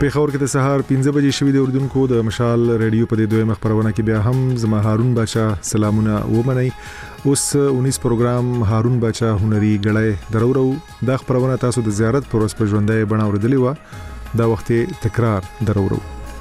پیښور کې د سهار 5 بجې شوې د اردوونکو د مشال ریډیو په دې دویمه خبرونه کې بیا هم زما هارون بچا سلامونه ومنئ. اوس 19 پروګرام هارون بچا هنري غړې درورو د خبرونه تاسو د زیارت پر اوس په ژوندۍ بڼه اوریدلی و دا وخت تکرار درورو.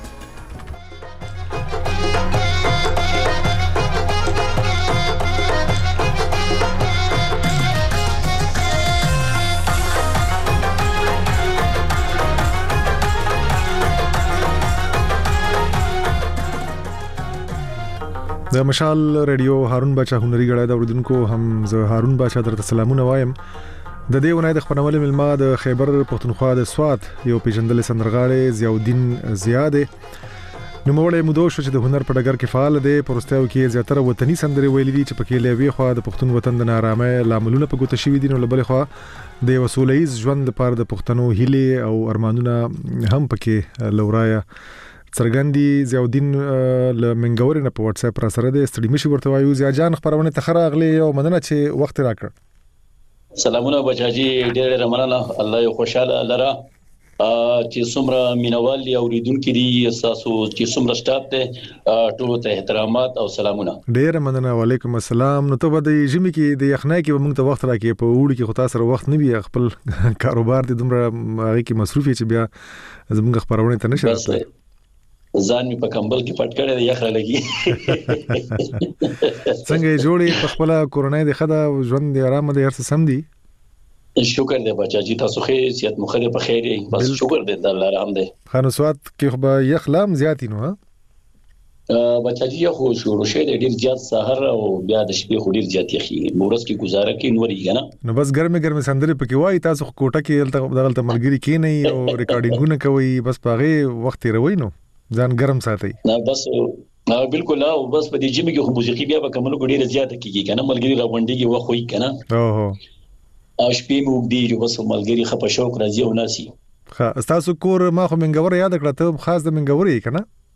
د مشال ریډیو هارون بچا هنري غړې د اردوونکو هم زه هارون بچا درته سلامونه وایم. د دې ونې د خپلوانو ملما د خیبر پښتونخوا د سوات یو پیژندل سندرغاړي ضیاءالدین زیاد نو موړې مودو شو چې د هنر په ډګر کې فعال دی. پرستاو کې زیاتره وطني سندري ویلې دي چې پکې لوي خو د پښتون وطن د نارامه لاملونه په ګوته شوی دي. نو لبل خو د وسولېز ژوند لپاره د پښتنو هیله او ارمانونه هم پکې لورایا څرګندي. ضیاءالدین لمنګور نه په واتس اپ را سره د استډي مشي ورته وایو. ضیاء جان خبرونه تخره اغلی او مننه چې وخت راکړ. سلامونه بچاجي ډېر مننه. الله یو خوشاله لره چې څومره مینوال دي اوریدونکو دي تاسو چې څومره سټاف ته ټول ته احترامات او سلامونه. ډېر مننه. وعلیکم السلام. نو ته د ژمي کې د یخنۍ کې موږ ته وخت راکې په وړي کې خو تاسو وخت نه بي خپل کاروبار دې دومره هغه کې مصروف چې بیا زموږ خبرونه ته نشي راځي. ځان می په کمبل کې پټ کړی د یخ را لګي. څنګه جوړې په خپل کورونای د خدا ژوند دی آرام دی هر څه سم دی. شکر دې بچاجي تاسو خیر صحت مخه په خیر بس شکر دې د الله رحم دی. خانوسوات کې خو به یخ لام زیات نو بچاجي خو شروع شه ډیر زیات سحر او بیا د شپې خو ډیر زیات یخي مورس کې گزاره کې نوري کنه نو بس ګرمه سندري پکې وای تاسو کوټه کې دغه ملګری کې نه او ریکارډینګونه کوي بس پاغه وخت روي نو ځان ګرم ساتي. نه بس بالکل او بس په دې جمی کې خو موسیقي بیا په کومه ډیره زیاته کیږي کنه ملګری راوندي کې وخت وي کنه او شپې مو دی چې بس ملګری خپه شوق راځي او ناسي. ښه تاسو کور ما خو منګور یاد کړه ته خاص د منګوري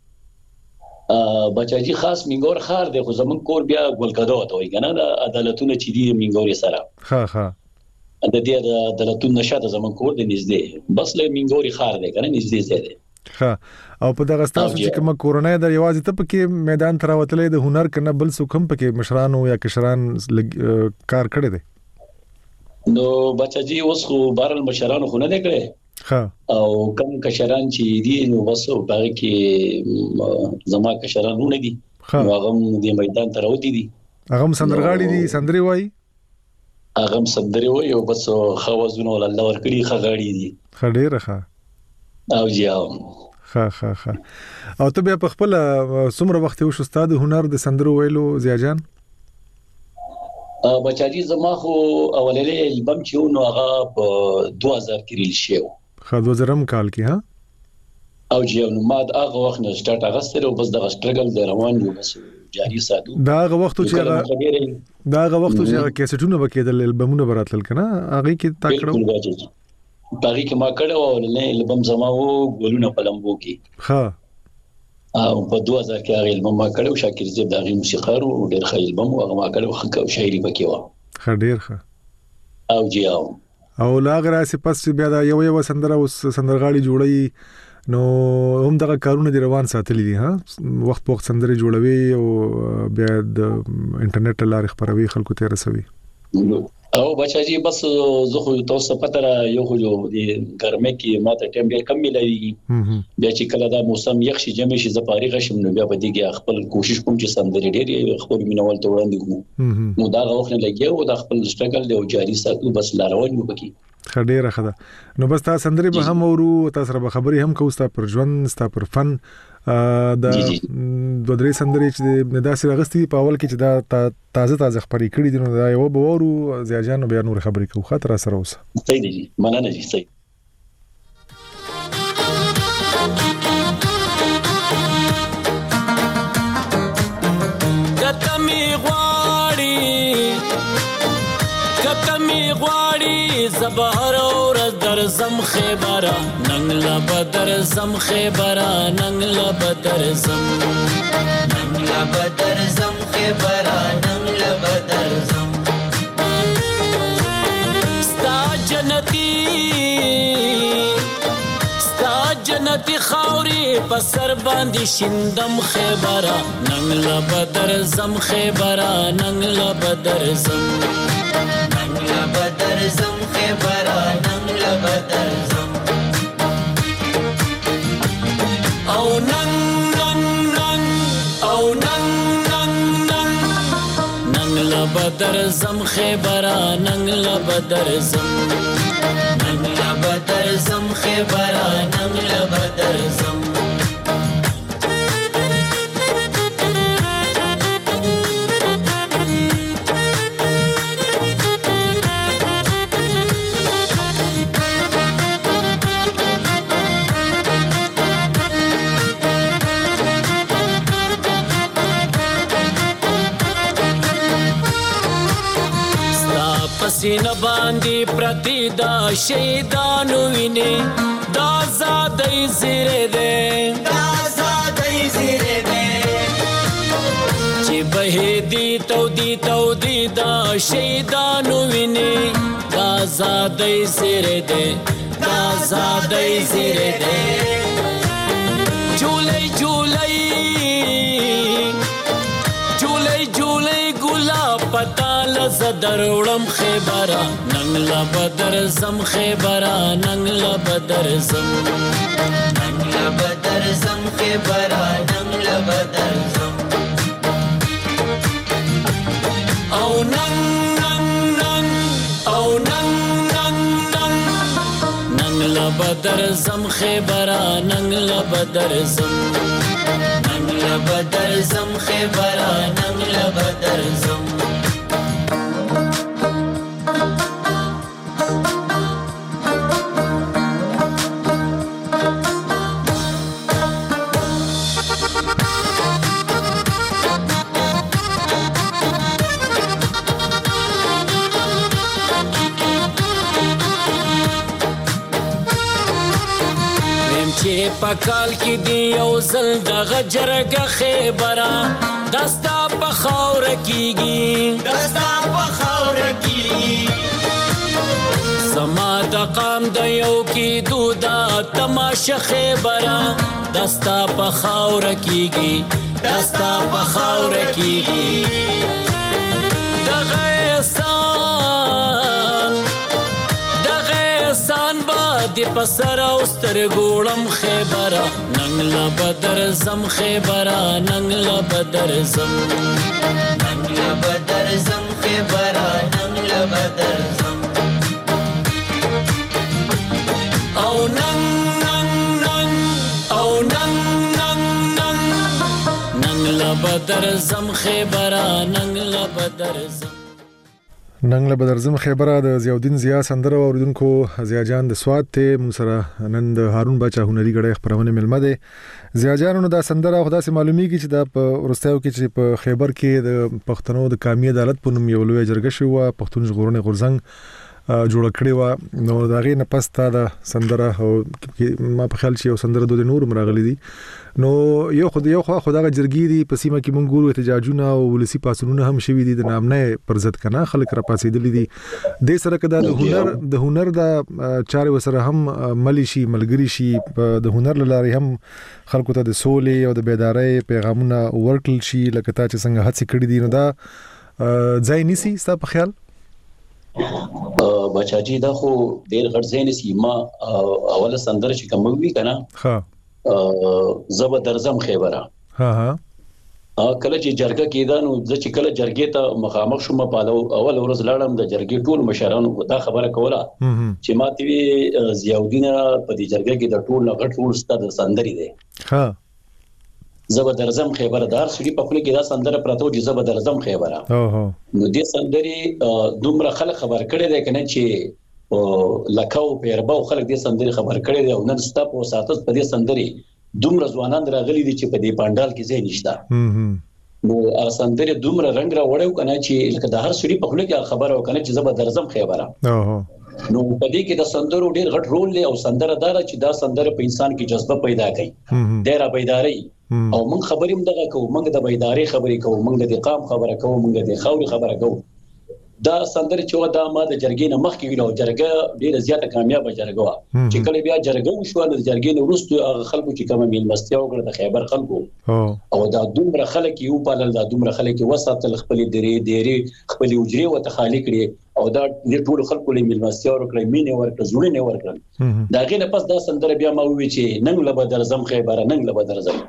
کنه بچاجي خاص منګور خار دی خو زمون کور بیا ګلکدو ته وي کنه د عدالتونو چې دی منګوري سره. ښه د دې د عدالتونو نشاته زمون کور دی نږدې بس له منګوري خار دی کنه نږدې ځای دی. ښه او په دغه تاسو چې کوم کورونه د یوازې ته پکې میدان تر وتلې د هنر کنه بل څوک هم پکې مشرانو یا کشران کار کړی دی. نو بچاجي اوس خو بارل مشرانو خو نه دی کړی. ښه او کوم کشران چې دي نو بس هغه کې زما کشران نه دي هغه د میدان تر وتی دي هغه سندرغاړي دي سندري وای هغه سندري وای او بس خوازونه الله ورکړي خغاړي دي. خډيره ښه او جاو ښه او ته بیا په خپل څومره وخت یو استاد هنر د سندرو ویلو ضیاء جان؟ بچاجي زما خو اولنې البم چې نو هغه په 2000 کې ریلیز شو. خا 2000 کال کې ها او جاو نو ما د هغه وخت نه سٹارټ اغستره او بس د سټرګل د روان یو بس جاری ساتو. دا هغه وخت چې هغه کیسټونه وکیدل البمونه براتل کنه هغه کې تا کړو باغی کې ما کړو او نه البم زما وو ګولونه پلمبو کې. ها او په 2000 کې هغه البم ما کړو شاکر زیب دغه موسیقار او ډېر ښه البم هغه ما کړو خو شاعري پکې و. ښه ډېر ښه او جیاو او لاغره سپس بیا دا یو سندره اوس سندرغاړي جوړي نو هم دغه کارونه دی روان ساتلي دي ها وخت په وخت سندري جوړوي او بیا د انټرنیټ لارې خبروي خلکو ته رسوي. او بچاجي بس زه خو تاسو پته را یو خو د ګرمه کې ماته ټیم ډیر کم ملایي بیا چې کله دا موسم یخ شي جمع شي زپاري غشم نو بیا په دې کې خپل کوشش کوم چې سندري ډیر خپل مینوال ته وړاندې کوم نو دا وخت نه لګي او د خپل سټرګل دی او جاري ساتو بس لارون یو پکې. خډيره خدا نو بس تاسو سندري به هم ورو تاسو سره خبري هم کوستا پر ژوند ستا پر فن د دوه درې سندري چې د داسې راغستي په اول کې چې دا تازه خبري کړي دي نو دا یو به ورو ضیاء جان بیا نور خبري کوو خاطر سره اوس. صحیح دي مننه جی صحیح. زبهر اور درزم خیبرا ننگلا بدرزم خیبرا ننگلا بدرزم ننگلا بدرزم خیبرا ننگلا بدرزم ستا جنتی پرتی خاوري په سر باندې شیندم خیبره ننګ له بدر زم خیبره ننګ له بدر زم ننګ له بدر زم خیبره ننګ له بدر زم او ننګ ننګ ننګ او ننګ ننګ ننګ ننګ له بدر زم خیبره ننګ له بدر زم ننګ له بدر زم خیبره ننګ له بدر زم سینه باندې پرتی دا شهیدانو ویني دا زادای زیره ده دا زادای زیره ده چې بهدی تودی دا شهیدانو ویني دا زادای زیره ده دا زادای زیره ده جولای جولای جولای جولای ګلاب پتال زدر وړم خیبره ننګ له بدر زم خیبره ننګ له بدر زم ننګ له بدر زم خیبره ننګ له بدر زم او ننګ ننګ ننګ او ننګ ننګ ننګ ننګ له بدر زم خیبره ننګ له بدر زم ننګ له بدر زم خیبره ننګ له بدر زم پکال کی دی یو زل دغه جرګه خیبره دستا په خاور کیږي دستا په خاور کیږي سما د قام د یو کی دودا تماشه خیبره دستا په خاور کیږي دستا په خاور کیږي دغه احسان دی پسر اوستر ګوړم خیبره ننګ له بدر زم خیبره ننګ له بدر زم ننګ له بدر زم خیبره ننګ له بدر زم او ننګ ننګ ننګ او ننګ ننګ ننګ ننګ له بدر زم خیبره ننګ له بدر زم ننګ له بدرزم خیبره د ضیاءالدین ضیا سندره اوریدونکو ضیا جان د سواد ته مون سره نن د هارون باچا هنري غړي خبرونه ملمه ده ضیا جان نو دا سندره خدا سي معلومیږي چې د ورستیو کې چې په خیبر کې د پښتنو د قومي عدالت په نوم یو لوی جرګه شو پښتون ژغورنې غورځنګ جوړ کړی و نو دا غي نه پستا د سندره ما په خیال چې یو سندره د نور مرغلي دي نو یو خدای جرګی دي په سیمه کې مونږ ګورو احتجاجونه او ولسی پاسونونه هم شوي دي د نامنه پرزت کنا خلک را پاسېدلې دي د سره کده د هنر د چارې وسره هم مليشي ملګری شي د هنر لاري هم خلکو ته د سولې او د بیدارۍ پیغامونه ورکل شي لکه تا چې څنګه هڅه کړې دي نو دا ځای نيسي ستاسو په خیال بچاجي دا خو ډیر غټ ځای نيسي ما اوله سندره چې کوم وی کنه ها زب درزم خیبره ها کله چې جرګه کېده نو چې کله جرګې ته مخامخ شوم په اول ورځ لاړم د جرګې ټول مشرانو دا خبره کوله چې ماته وی ضیاءالدین په دې جرګه کې د ټول غټ رول ستاسو سندري دي ها زبردرزم خیبره دار سړي په خپل کې دا سندره پراته او زبردرزم خیبره نو دې سندري دومره خلک خبر کړي دي کنه چې لکاو پیرباو خلک دې سندري خبر کړي دي او نن ستاسو په ساتس په دې سندري دومره ځوانان راغلي دي چې په دې پاندال کې ځای نشته نو سندري دومره رنگ را وړو کنه چې لکه د هر سړي په خپل کې خبره وکنه چې زبردرزم خیبره نو په دې کې د سندرو ډېر غټ رول لري او سندره دار چې دا سندره په انسان کې جذبه پیدا کوي ډېر بیداری او موږ خبرې هم دغه کوو موږ د بیداری خبرې کوو موږ د قام خبره کوو موږ د خاوري خبره کوو دا سندره چې دا ما د جرګې نه مخکې ویلو جرګه ډیره زیاته کامیابه جرګه و چې کله بیا جرګه وشو د جرګې نه وروسته هغه خلکو چې کوم میلمستیا وکړه د خیبر خلکو او دا دومره خلک یو پالل دا دومره خلک وساتل خپل ډېری خپل وجري او تخالي کړي او دا ټول خلکو له میلمستیا ورکړي مینه ورکړي زړه نه ورکړي دا غینه پس دا سندره بیا ما وی چې نن له بدر زم خیبر نن له بدر زم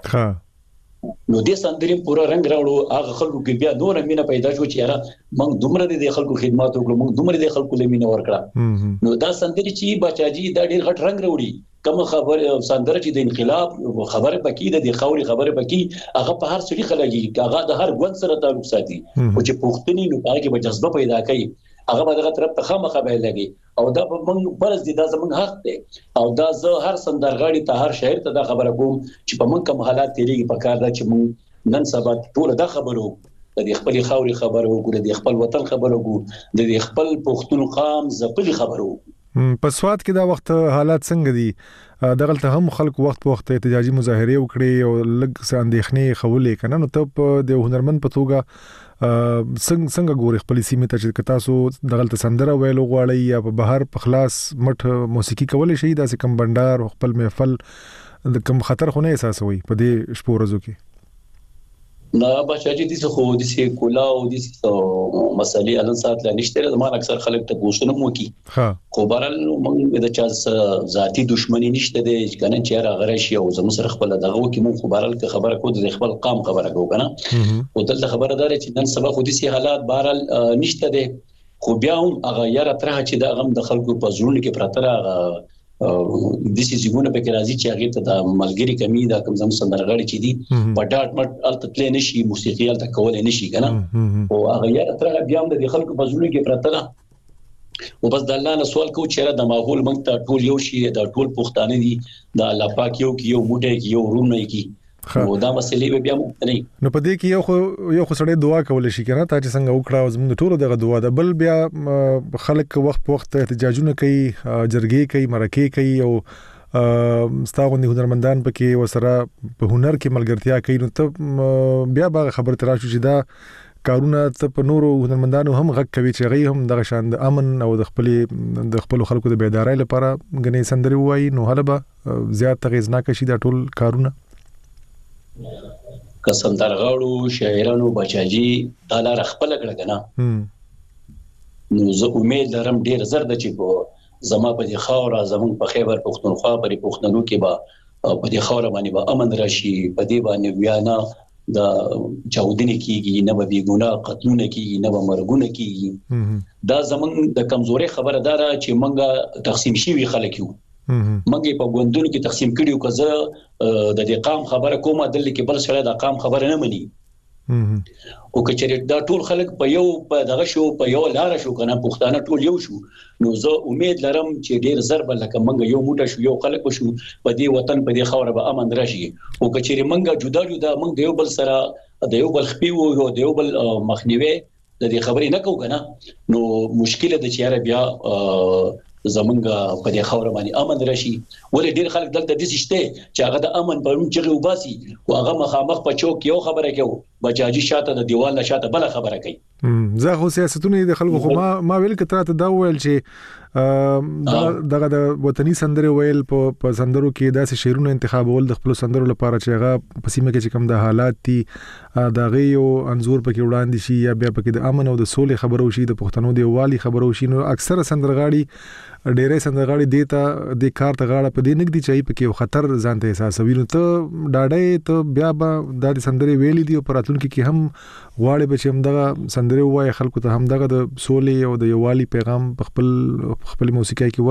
نو دې سندرې پورا رنگ راوړو هغه خلکو کې بیا نور مینه پیدا شو چې یاره موږ دومره د خلکو خدمات وکړو موږ دومره د خلکو له مینه ورکړه نو دا سندرې چې بچاجي دا ډېر غټ رنگ راوړي کوم خبر سندره چې د انقلاب خبره پکې د خوري خبره پکې هغه په هر څه خلګي هغه د هر ګوند سره تعلق ساتي او چې پښتني نو هغه به جذبه پیدا کوي هغه به دغه طرف ته خامخا به لګي او دا موږ فرض دي دا زموږ حق دی او دا زه هر سندرغاړي ته هر شاعر ته دا خبره کوم چې په موږ کوم حالات تیریږي په کار دا چې موږ نن سبا ټول دا خبرو د خپل خوري خبرو وګړو د خپل وطن خبرو وګړو د خپل پښتون قام زپلي خبرو په سواد کې دا وخت حالات څنګه دي دغلته هم خلک وخت په وخت احتجاجي مظاهره وکړي او لږ څه اندېښنې خولې کنه نو ته په د هنرمند په توګه څنګه ګوري خپل سیمه ته چې تاسو دغلته سندره ویلو غواړي یا په بهر په خلاص مټ موسیقي کولای شي دا سم بندر خپل محفل د کم خطر خو نه احساسوي په دې شپو ورځو کې نه بچاجي دي خو د سي کولا او د مسالې الان سات لا نشته زموږ اکثر خلک ته پوښتنه مو کی خو بهرال موږ د چا ذاتی دښمنی نشته د کنه چې راغره شي او زموږ سره خپل دغه کې موږ خو بهرال کې خبره کو د خپل قام خبره کو کنه او دلته خبره دار چې نن سبا خو د سي حالات بهرال نشته د خو بیا هم هغه یاره تر چې د غم د خلکو په زړونو کې پراتره د سې زګونه په کې راځي چې هغه ته د ملګری کمی دا کوم زم سندرغاړي چې دي په ډاټ مټ الته تل نشي موسیقي الته کولای نشي کنه او هغه یاره تر بیا هم د خلکو په زړونو کې پراتره او بس د الله نه سوال کو چې را د ماحول موږ ته ټول یو شي د ټول پښتانه دي د الله پاک یو موټه کې یو روم نه کی او دا مسلې به بیا نه نو په دې کې یو خو سړی دعا کول شي کنه تا چې څنګه وکړه زموږ ټول دغه دعا ده بل بیا خلک وخت په وخت احتجاجونه کوي جرګې کوي مرکې کوي او ستاغوندي هنرمندان پکې وسره په هنر کې ملګرتیا کوي نو ته بیا به خبر ترا شو چې دا کارونه ته په نورو هنرمندانو هم غږ کوي چې غي هم دغه شان د امن او د خپل خلکو د بیدارۍ لپاره غنې سندري وایي نو هله به زیات تغیزناک شي دا ټول کارونه که سندرغاړو شاعرانو بچاجي دا لار خپل کړه کنه نو زه امید لرم ډیر زر د چې زما په دې خاور زمون په خیبر پښتونخوا پرې پښتنو کې به په دې خاور باندې به امن راشي په دې باندې ویانا د چاودنې کیږي نه به بیګونه قتلونه کیږي نه به مرګونه کیږي دا زمون د کمزوري خبردار چې منګه تقسیم شي وی خلک یو منګه په ګوندونو کې تقسیم کړیو کزه د دې قام خبره کومه دل کې بل سره د قام خبره نه مني او کچېر دا ټول خلک په یو په دغه شو په یو لار شو کنه پښتانه ټول یو شو نو زه امید لرم چې ډیر ضرب لکه منګه یو موټه شو یو خلک شو په دې وطن په دې خوره به امن راشي او کچېر منګه جدا منګه یو بل سره د یو بل خپي او د یو بل مخنیوي د دې خبرې نه کو کنه نو مشکله د چیرې بیا زمونږ په دې خوره باندې امن راشي ولې ډیر خلک دلته د شته چې هغه د امن په نوم چغي وباسي او هغه مخامخ په چوک یو خبره کوي بچاجي شاته د دیوال نه شاته بل خبره کوي زه خو سیاستونه د خلکو خو ما ویل کتره ته دا ویل چې دغه د وطني سندره ویل په سندرو کې داسې شعرونه انتخابول د خپل سندرو لپاره چې هغه په سیمه کې چې کوم د حالات دي دا غيو انزور پکې وړاندې شي یا بیا پکې د امن او د سولې خبرو شي د پښتنو دی والي خبرو شي نو اکثره سندرغاړي ډېرې سندرغاړي دیتا د کار ته غاړه په دې نګدي چې پکې خطر ځانته احساسوي نو ته ډاډې ته بیا به د سندري ویلې دی او پراتونکو کې هم غواړي به چې هم دغه سندري وای خلکو ته هم دغه د سولې او د یووالي پیغام خپل موسیقي کې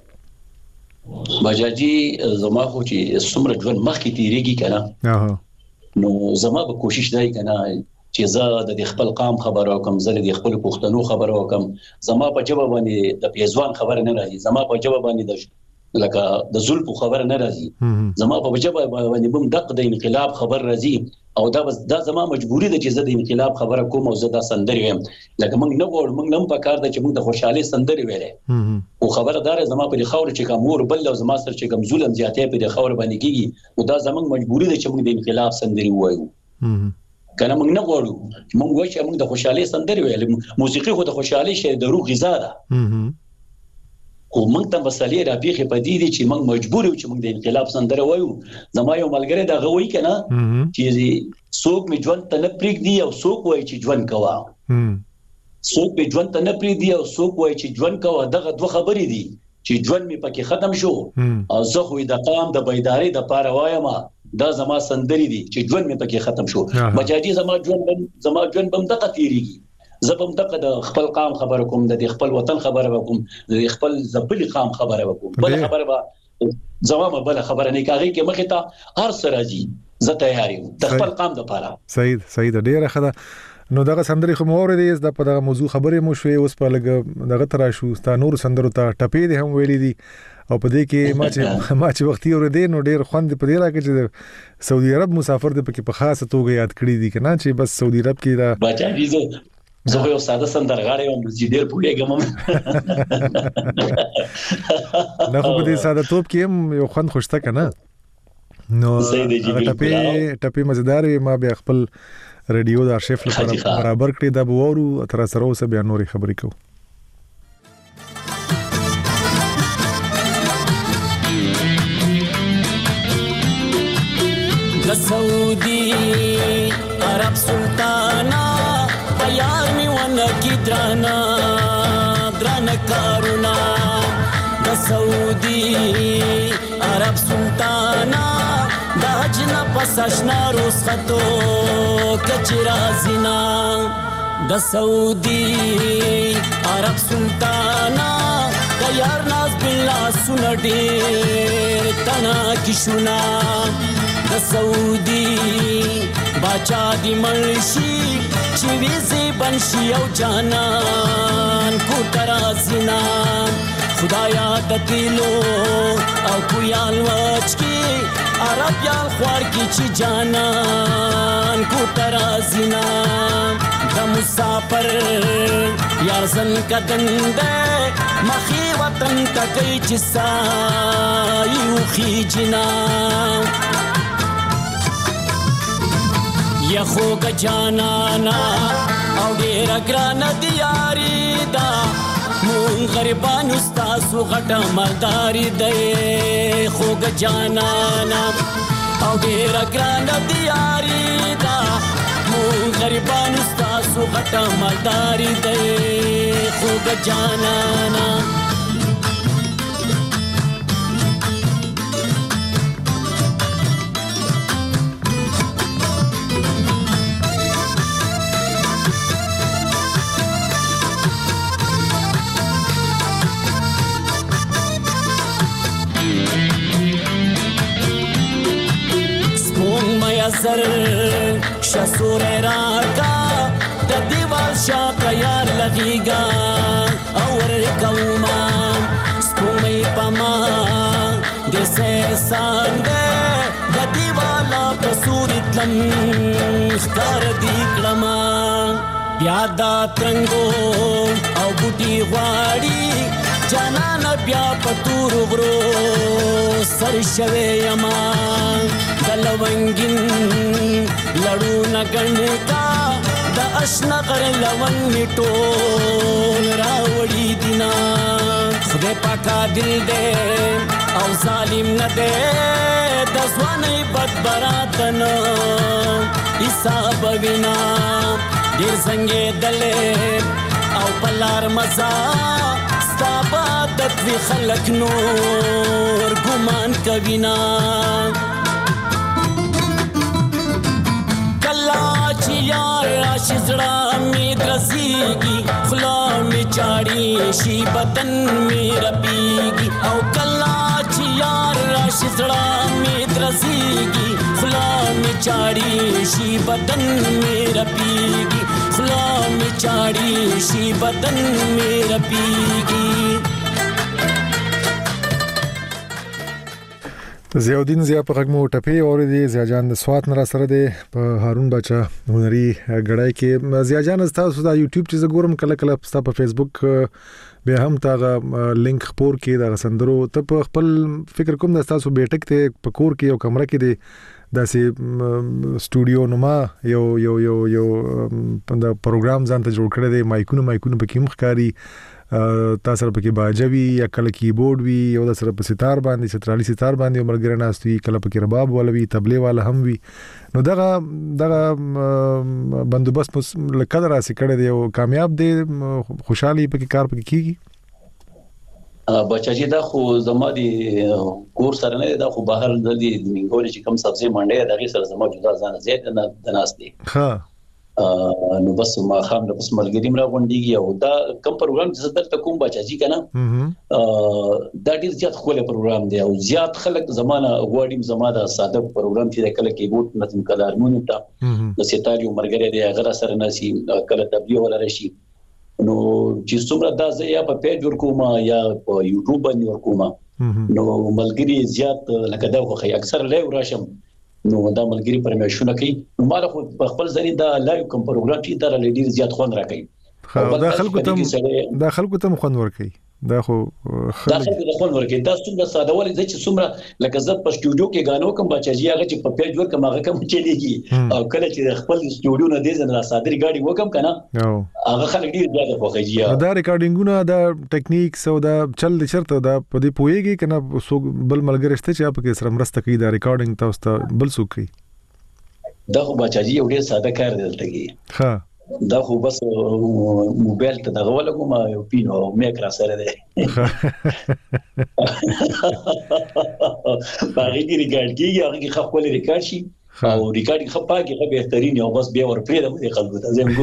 ورکی بجاجي زما خو چې څومره ژوند مخکې تیریږي کنه نو زما به کوشش دی کنه چې زه د خپل قام خبرو کوم زه د خپل پښتنو خبرو کوم زما په جواب باندې د پیزوان خبر نه راځي زما په جواب باندې لکه د زلف خبر نه راځي زما په جواب باندې بم دق د انقلاب خبر راځي او دا زما مجبوری ده چې زه د انقلاب خبره کوم او زه دا سندري ویم لکه موږ نه غواړو موږ نن په کار ده چې موږ د خوشحالي سندري ویلې او خبردار زما په خاور چې کوم اور بل او زما سره چې کوم ظلم زیاتې په خاور باندې کیږي او دا زموږ مجبوری ده چې موږ د انقلاب سندري وایو کنه موږ نه غواړو موږ وایو چې موږ د خوشحالي سندري ویل موسیقي خو د خوشحالي شی د روح غذا ده خو موږ ته مسالې را پیخي پدې دي چې موږ مجبور یو چې موږ د انقلاب سندره وایو زما یو ملګری دا غوي کنه چې څوک می ژوند ته نه پریږدي او څوک وایي چې ژوند کوا څوک می ژوند ته نه پریږدي او څوک وایي چې ژوند کوا دغه دوه خبرې دي چې ژوند می پکې ختم شو او زه خو د قام د بیداری د پاره وایم دا زما سندري دي چې ژوند می پکې ختم شو بچاجي زما ژوند بم دغه تیریږي زبم دغه د خپل قام خبره کوم د خپل وطن خبره وکم د خپل ځپلي قام خبره وکم بل خبره به زما بل خبره نه کاږي کې مخه ته هر سره راځي زه تیار یم د خپل قام لپاره صحیح ډیره خده نو دغه سندري خو مور دي د په دغه موضوع خبرې مو شوي اوس په لګ دغه تر شو ستا نور سندرو ته ټپې دي هم ویلي دي او په دې کې ما چې وختي اوردې نو ډیر خوند په دې راکې چې سعودي عرب مسافر دې په خاصه توګه یاد کړی دي کنه چې بس سعودي عرب کې دا بچا ویزو زه یو ساده سندرغاړی یم چې ډیر پوهیږم نه خو په دې ساده توپ کې یو خوند خوشته کنه نو ټپې مزیدار ما بیا خپل ریډیو د ارشیف لپاره برابر کړی دا بوورو تر سره اوسه بیا نوري خبرې کوو سعودی عرب سلطانا پیار می ونه کی درانا کارونا د سعودی عرب سلطانا دا جنا پساشنا روز خطو کچرا زینا د سعودی عرب سلطانا د یار ناز بالله سنډي تنا کی شونا د سعودي باچا دی مرشي چې ویزي بنشي او جانان کو ترازینا خدایا د دلو او کویال وچ کی عرب یال خوار کی چې جانان کو ترازینا د مسافر یار زن کدن ده مخي وطن تکي چې سایو خي جنا یا خوګ جانانا او ډیر ګران دی یاري دا مون غریبان استاد غټه مالداري دی خوګ جانانا او ډیر ګران دی یاري دا مون غریبان استاد غټه مالداري دی خوګ جانانا زر شسور راکا د دیوال شاته یار لګیګا اور کوما سپومې پما د سه ساند د دیوالا په صورت لم ښکار دی کلمه یادا ترنګو او بوټي غواړي جانان بیا پتور غرو سر شوي یما دلونګین لړو نګنکا د اشنا غر لون میټول راوړي دینا خدای پاکا دل دې او ظالم نه دې د ځواني بدبراتن حساب وینا ډیر څنګه دلې او پلار مزا ستابادت وی خلق نور ګمان کوینا یار راشزړه می درسیږي خلا می چاړي شي بدن می رپیږي او کلا چې یار راشزړه می درسیږي خلا می چاړي شي بدن می رپیږي خلا می چاړي شي بدن می رپیږي زیاودین زیا په غږمو ټپې اورېدي زیا جان د سوات نه را سره دی په هارون بچا هنري غړای کې زیا جان تاسو دا یوټیوب چې زګورم کله کله تاسو په فیسبوک به هم تاغه لینک خپور کې دا سندرو ته په خپل فکر کوم د تاسو بیٹک ته په کور کې یو کمره کې دی داسې سټوډیو نوما یو د پروګرام ځان ته جوړ کړی دی، مایکونه پکې مخکاري، تاسو سره پکې باجوي یا کله کیبورډ وي، یو د سره په ستار باندې سترالي ستار باندې مرګره ناست وي، کله پکې رباب ولوي، تبلې والا هم وي. نو دغه بندوبست لکه دراسي کړی دی او کامیاب دی، خوشحالي پکې کار پکې کیږي. بچا چې دا خو زما دي کور سره نه دا خو بهر د دې منګول چې کم سبزی منډه دغه سره زما جدا ځان زیات نه ناس دي. ها نو بس ما خام د بس ملګری مرا غونډيږي او دا کم پروګرام چې دلته کوم بچا چې کنه دا ډیر زیات خوله پروګرام دی او زیات خلک زمانہ غواړي زماده ساده پروګرام چې کله کیبورډ نظم کلار مونږ ته د ستاري مرګره دی هغه سره ناسي کله تبلیغ ولا رشي. نو چې څومره دا زه یا په پیج ورکوما یا په یوټیوب باندې ورکوما نو ملګری زیات لکه دا خو اکثر لایو راشم نو دا ملګری پرمیشونه کوي. نو ما خو خپل ځنی دا لایو کوم پروګرام چې دا لډیر زیات خوند راکړي. دا خلکو ته خوند ورکړي. دا خو خلک د خپل ورکې دا څومره ساده ولې چې څومره لکه زه په سټوډیو کې غانو کوم بچي هغه چې په پیج ورکم هغه کوم چلیږي او کله چې خپل سټوډیو نه دې زنه صادري غاډي وکم کنه هغه خلک ډیر زیاته خوښیږي. دا ریکارډینګونه دا ټیکنیکس او دا چل چرته دا په دې پويږي کنه سو بل ملګری شته چې په کې سره مرسته کوي دا ریکارډینګ تاسو ته بل څوک کوي. دا خو بچي یو ډیر ساده کار دی دلته. ها دا خو بس موبایل ته دغه ولګم یو پینو میک را سره دی باغی کی ریکارډ کیږي هغه کی خپل ریکارډ شي او ریکارډینګ خپاږي خو بهترین او بس بیا ورپرې د خلکو ته زم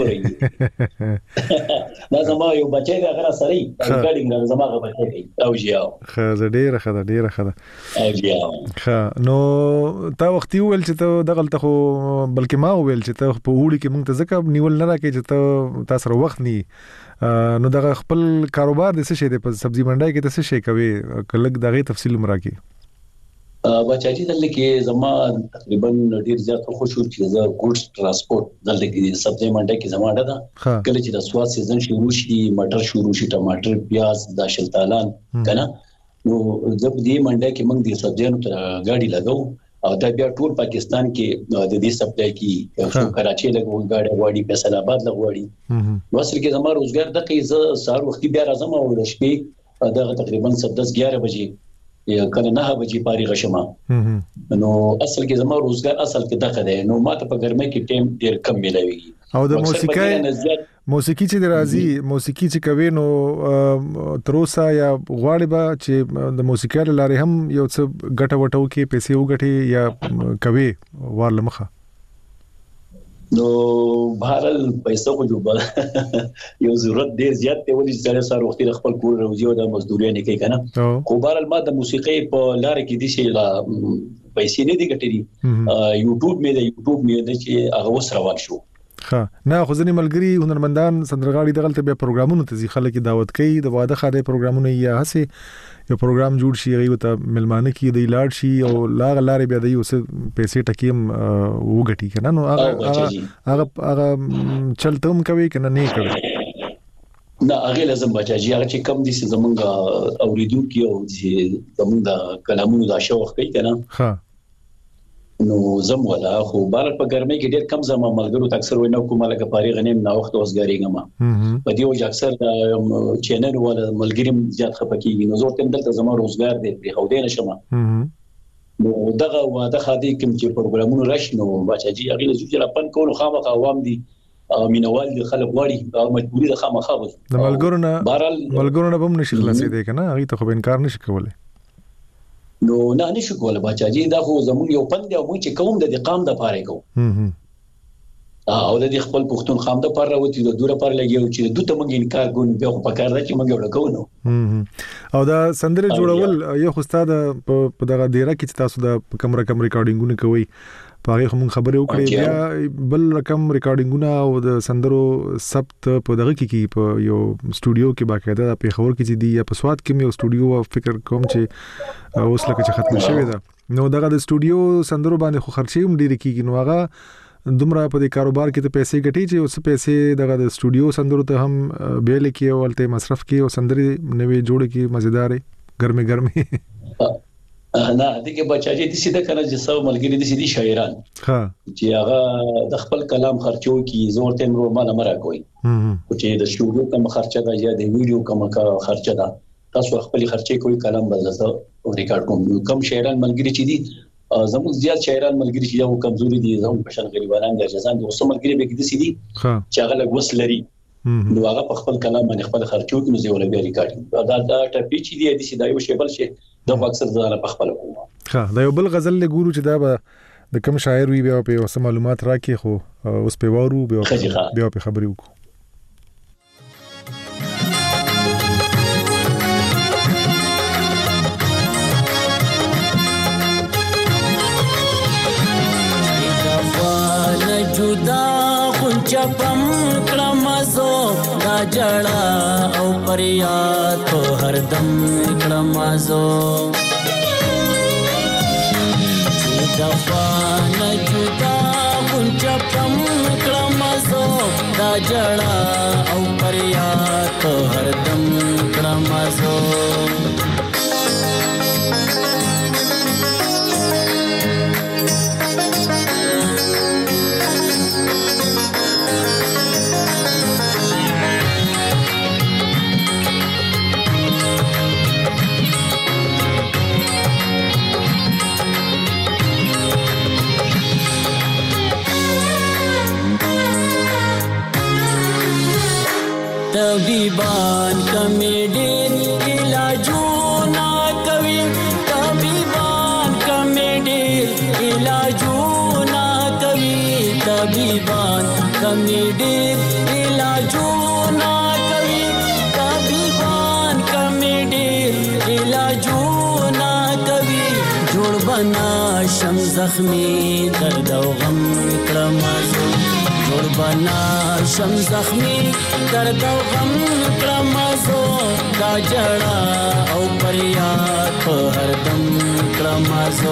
ګوري دا زما یو بچی دا غره سره ریکارډینګ زما غو بچی او جیاو خزه ډیره خده او جیاو. نو تا وخت ویل چې ته دغلت خو بلکې ما ویل چې ته په وړي کې مونږ ته ځکه نیول نه راکې چې ته تاسو وخت ني نو دغه خپل کاروبار د څه شي د سبزی منډای کې څه شي کوي کله دغه تفصیل مرکي. بچا چې دلته کې زما تقریبا ډیر زیات خوشو چې زه ګوډز ترانسپورت دلته کې سبزی منډه کې زما ده کله چې د سواد سیزن شروع شي مټر شروع شي ټماټر پیاز د شلتالان کنه نو زه په دې منډه کې موږ د سبزیانو ته غاډي لګاو او دا بیا ټول پاکستان کې د دې سپلای کې کراچي لګو غاډي واړي فیصل آباد لګوړي نو اصل کې زما روزګار د کې ز سار وخت بیا راځم او د شپې دغه تقریبا 10-11 بجې یا کله 9 بجې پاري غشمه نو اصل کې زما روزګار اصل کې دغه دی نو ماته په ګرمه کې ټیم ډیر کم ملوي. او د موسیقي چې درازي موسیقي چې کوي نو تروسا یا غواړي با چې د موسیقي لارې هم یو څه ګټه وټو کې پیسې وګټي یا کوي وار لمخه نو بهرل پیسې کو جو یو ضرورت ډیر زیات دی ولې چې سره وختي خپل کور روزي او د مزدوري نه کوي کنه خو بهرل ما د موسیقي په لار کې دي چې پیسې نه دي ګټري یوټیوب مې د چې هغه وسره روان شو. نه خو ځنې ملګری هنرمندان سندرغاړي دغلت به پروګرامونه ته خلک دعوت کوي د واده خاله پروګرامونه یا هسه یو پروګرام جوړ شي غي ته ملمانه کې دی لاړ شي او لارې بیا دی اوس پیسې ټکیم وګټي کنه نو هغه چلتم کوي کنه نه کوي نه هغه لازم بچاجي هغه چې کم دي چې زمونږ اوریدونکو او چې زمونږ د کلامونو دا شوق کوي کنه نو زم ولا خو بار په ګرمۍ کې ډېر کم زما ملګرو اکثر وینم کومه لکه پاري غنیم نا وخت اوسګاریږم په دې وجه اکثر د چینل ولا ملګریم زیات خپکیږي نو زه تم دلته زما روزګار دی په خو دې نشم نو دغه واده خادي کوم چې پروګرامونه راشي نو بچاجي هغه له چې راپن کول خامخ عوام دي مینوال دي خلک واړي مجبوري د خامخ د ملګرو نه بم نشي خلاصې دی کنه هغه ته خو انکار نشي کولای نو نه نشو کوله بچاجي دا خو زموږ یو پند دی او موږ چې کوم د قام د پاره کوو او د خپل پښتون خام د پاره وتی د دوره پاره لګیو چې دوته موږ انکار کوو به په کار ده چې موږ وړ کوو نو او دا سندره جوړول یو خو ستاده په دغه ډیره کې تاسو د کم ریکارډینګونه کوي پاره هم خبرې وکړې بیا بل رقم ریکارډینګونه او د سندرو سبت په دغه کې په یو سټوډیو کې باقاعده په خبر کې دي یا په سواد کې یو سټوډیو فکر کوم چې اوس لکه چې ختم شوی ده نو دغه د سټوډیو سندرو باندې خو خرچې هم ډېر کیږي نو هغه دومره په دې کاروبار کې ته پیسې ګټي چې اوس پیسې دغه د سټوډیو سندرو ته هم بیل کې او ولته مصرف کې او سندري نوې جوړ کې مزیدار ګرمه نه دغه بچاجي د سیده کنه چې سو ملګری د سیدي شاعران چې هغه د خپل کلام خرچو کی زور تم رو مال مرا کوي چې د شوګو کم خرچه ده یا د ویډیو کم خرچه ده تاسو خپل خرچه کوئی کلام بزته او ریکارډ کوم کم شاعران ملګری چې دي زموږ زیات شاعران ملګری چې یو کمزوري دي زموږ پښن غریبانان د جزان د اوسه ملګری به کې دي سیدي چې هغه لګ وسلري نو هغه په خپل کلام باندې خپل خرچو کې نو زیول به ریکارډ دا ټپی چې دی د سیدا یو شی بل شي د اکثر ځانه په خپل کوم دا یو بل غزل له ګورو چې دا به د کم شاعر وی بیا په اوسه معلومات راکې خو اوس په وارو بیا په خبري وکړو جدا خنچپم کلمزو دا جڑا او پریاد تو ہر دم کلمزو دفان جدا خنچپم کلمزو دا جڑا او پریاد تو ہر دم کلمزو طبیبان کمیډین علاجونه کوي طبیبان کمیډین علاجونه کوي طبیبان کمیډین علاجونه کوي طبیبان کمیډین علاجونه کوي جوړ بنا شم زخمی درد او غم کړمازو جوړ بنا شم زخمی درد او غم کړمازو دا جړا او پریاد په هر دم کړمازو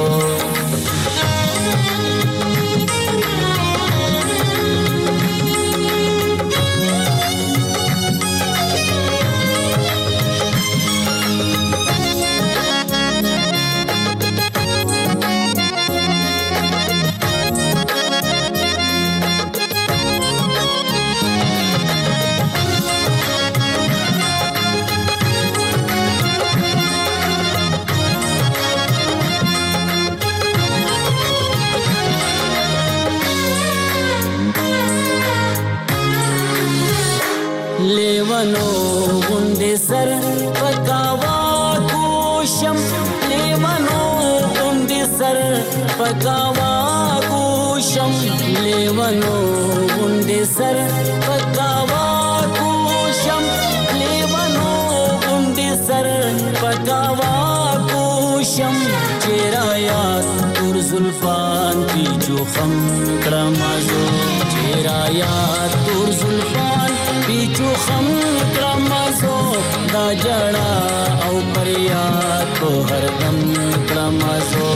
لیوانو غوندې سر پکاوا کوشم لیوانو غوندې سر پکاوا کوشم لیوانو غوندې سر پکاوا کوشم لیوانو غوندې سر پکاوا کوشم چیرې یاد تور زلفان پیچو خم کړمازو چیرې یاد تور زلفان پیچو خم کړمازو دا جړا او پریاد په هر دم کړمازو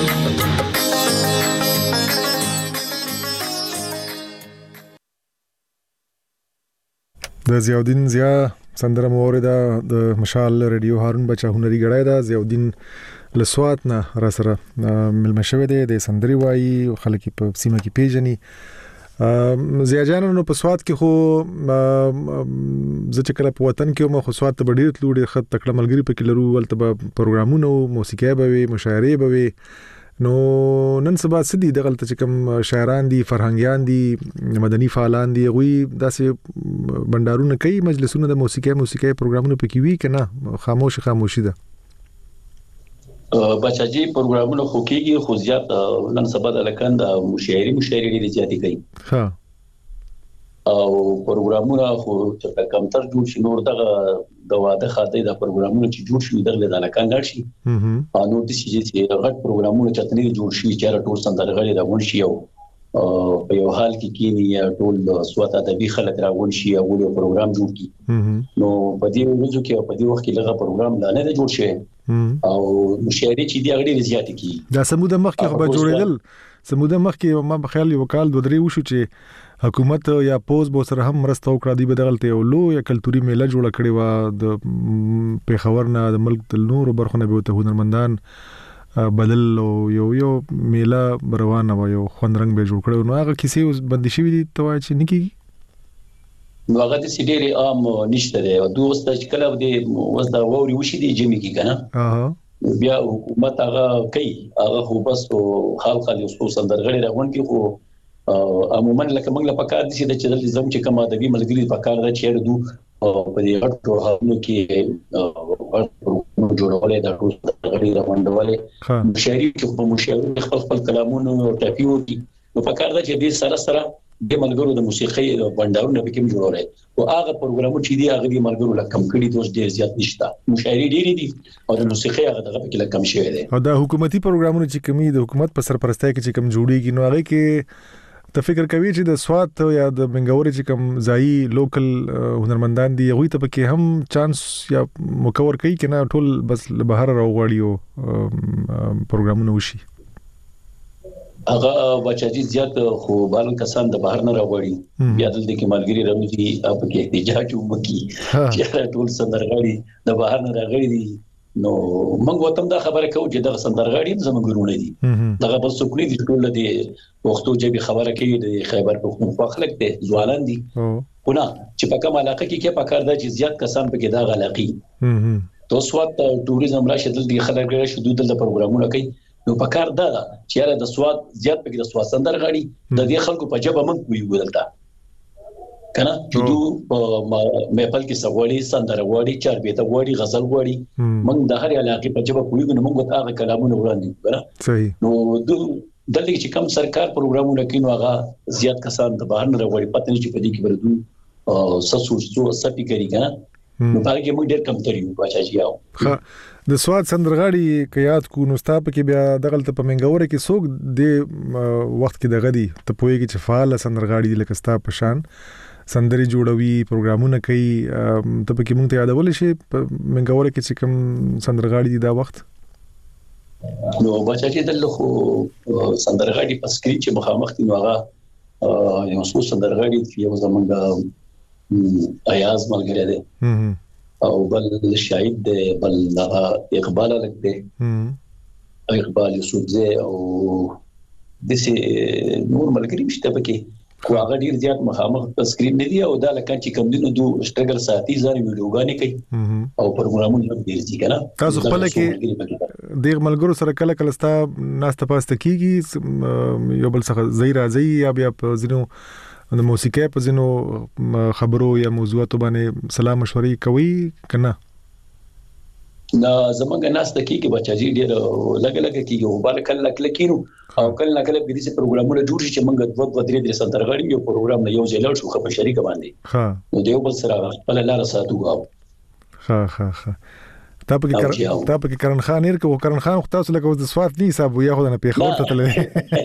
د ضیاءالدین ضیا سندره مورده د مشال ریډیو هارون بچا هنري غړای دا ضیاءالدین لسوات نه را سره ملما شوی دی د سندري وایي خلک په سیمه کې پیژني زیا جان نو په سواد کې خو زه چې کله په وطن کې مو خو سواد ته ډیر تلوړي خط تکړه ملګری په کې لرو ولته به پروګرامونه او موسیقي به وي مشاعرې به وي نو نن سبا سدي دغلت چې کوم شاعران دي فرهنګيان دي مدني فعالان دي غوي داسې بندارونه کوي مجلسونه د موسیقي پروګرامونه پکې وي کنه خاموشي ده بچاجي پروګرامونه خو کېږي خو زیات نن سبا د لکان د مشاعري ډېری زیاتې کوي ها او پروګرامونه خو چې کمتر جوړ شي نور دغه د واده خاطر د پروګرامونو چې جوړ شي دغه د لکان لاړ شي نو د سې چې غټ پروګرامونه چې تنې جوړ شي چې ټول سندرغړي راغون شي او په یو حال کې کینی یا ټول سوات ادبي خلک راغون شي او یو پروګرام جوړ کی نو په دې ورځو کې په دې وخت کې لږه پروګرام لا نه جوړ شي او مشاعري چې دی غړي زیات کی دا سموده مخکې خو به جوړېدل سموده مخکې ما په خیال یو کال دوه درې وشو چې حکومت یا پوز بو سره هم مرسته وکړه دی بدلته یو لو یا کلتوري میله جوړه کړې و د پیښور نه د ملک د نور برخونه به ته هنرمندان بدل یو میله روانه و یو خوندرنګ به جوړ کړو. نو هغه کیسې اوس بندي شوې دي ته وایي چې نه کیږي؟ نو هغه د سیډيري عام نشته دی او دوست چې کله د وس دا ووري وشي دی جمی کې کنه بیا حکومت هغه کوي هغه خو بس حال خالي اوس سندرغړي راغون کې خو عموما لکه موږ له پکار دي چې د چدل زم چې کوم ادبي ملګری پکار دا چې دو په دې اټو هغه کې جوړولې دا ټول غړي راوندولې مشاعري چې په مشاعري خپل کلامونو او ټاپیو دي نو پکار دا چې دې سره د ملګرو د موسیقي بنداورونه به کوم جوړولای او هغه پروګرامونه چې دی هغه د ملګرو لا کم کړي دوس ډیر زیات نشته مشاعري ډیری دي او د موسیقي هغه دغه کې لا کم شوی دی او د حکومتي پروګرامونو چې کمی د حکومت په سرپرستۍ کې چې کم جوړیږي نو هغه کې ته فکر کوي چې د سوات یا د بنګاوري چې کم ځای لوکل هنرمندان دي هغه ته پکې هم چانس یا مکور کوي کنه ټول بس بهر راوغړیو پروګرامونه وشي هغه بچاجي زیات خو بال کسان د بهر نه راوړي بیا دلته کې ملګری راوځي اپ کې احتجاج وکړي چې ټول سندرغاړي د بهر نه راغلي دي نو موږ وتم دا خبره کوو چې د سندرغاړي زموږ ګرونه دي دغه بل څوک نه دي ټول د وختو چې خبره کوي د خیبر پختونخوا خلک ته ځوانان دي خو نه چې په کومه علاقه کې پکار ده چې زیات کسان پکې دا غلاقي تو سوات ټوریزم راشد دي خلک راشد د پروګرامونه کوي نو پکار دا چې د سواد زیات پکې د سواد سندرغاړي د دې خلکو په جبه موږ ویو دلته کنه چې دو مېپل کې سوالي سندرغاړي چاربېته غوړي غزل غوړي موږ د هر علاقې په جبه ویو نو موږ هغه کلامونه وړاندې کنه صحیح نو دلته چې کم سرکار پروګرامونه کوي نو هغه زیات کسان د بهر نه راوړي پته نه چې په دې کې ورته سسو سپی کوي کنه نو پاره کې موږ ډېر کم تریو بچاجي یاو د سواد سندرغاړي کيات کو نو ستاپ کې بیا دغلت په منګوره کې څوک د وخت کې د غدي ته پويږي چې فعال سندرغاړي لکه ستا په شان سندري جوړوي پروګرامونه کوي ته په کې مونږ ته یادول شي منګوره کې چې کوم سندرغاړي دا وخت نو بچاجي دلته خو سندرغاړي په سکرین چې مخامخ دي نو هغه یو څو سندرغاړي یو زمونږ ایاز ملګری دی او بل شاهد دی بل اقبال الک دی اقبال یوسفزی او دسه نور ملګری مشته پکې خو هغه ډیر زیات مخامخ په سکرین نه دی او دا لکه چې کوم دینو دو سټرګل ساتي ځان ویډیوګانې کوي او پروګرامونه ډیر دي کنه تاسو خپل کې د ملګرو سره کله کله ستا ناسته پاسته کیږي یو بل څه زی راځي یا بیا په ځینو د موسیقي په ځینو خبرو یا موضوعاتو باندې سلام مشورې کوي کنه دا زمونږ ناس د کیږي بچاجي ډېر لګ کیږي او بل کله کلکینو او کله کله به دې پروګرامونه جوړ شي چې موږ د وخت درې سندرغاړي یو پروګرام نه یو ځای لاړ شو خو شریک باندې ها نو دیو بل سره بل لار ساتو ها تا پکې کرن خان هر کو کرن خان خو تاسو لکه د سوات نه حساب ویا خو نه پیښور ته تللی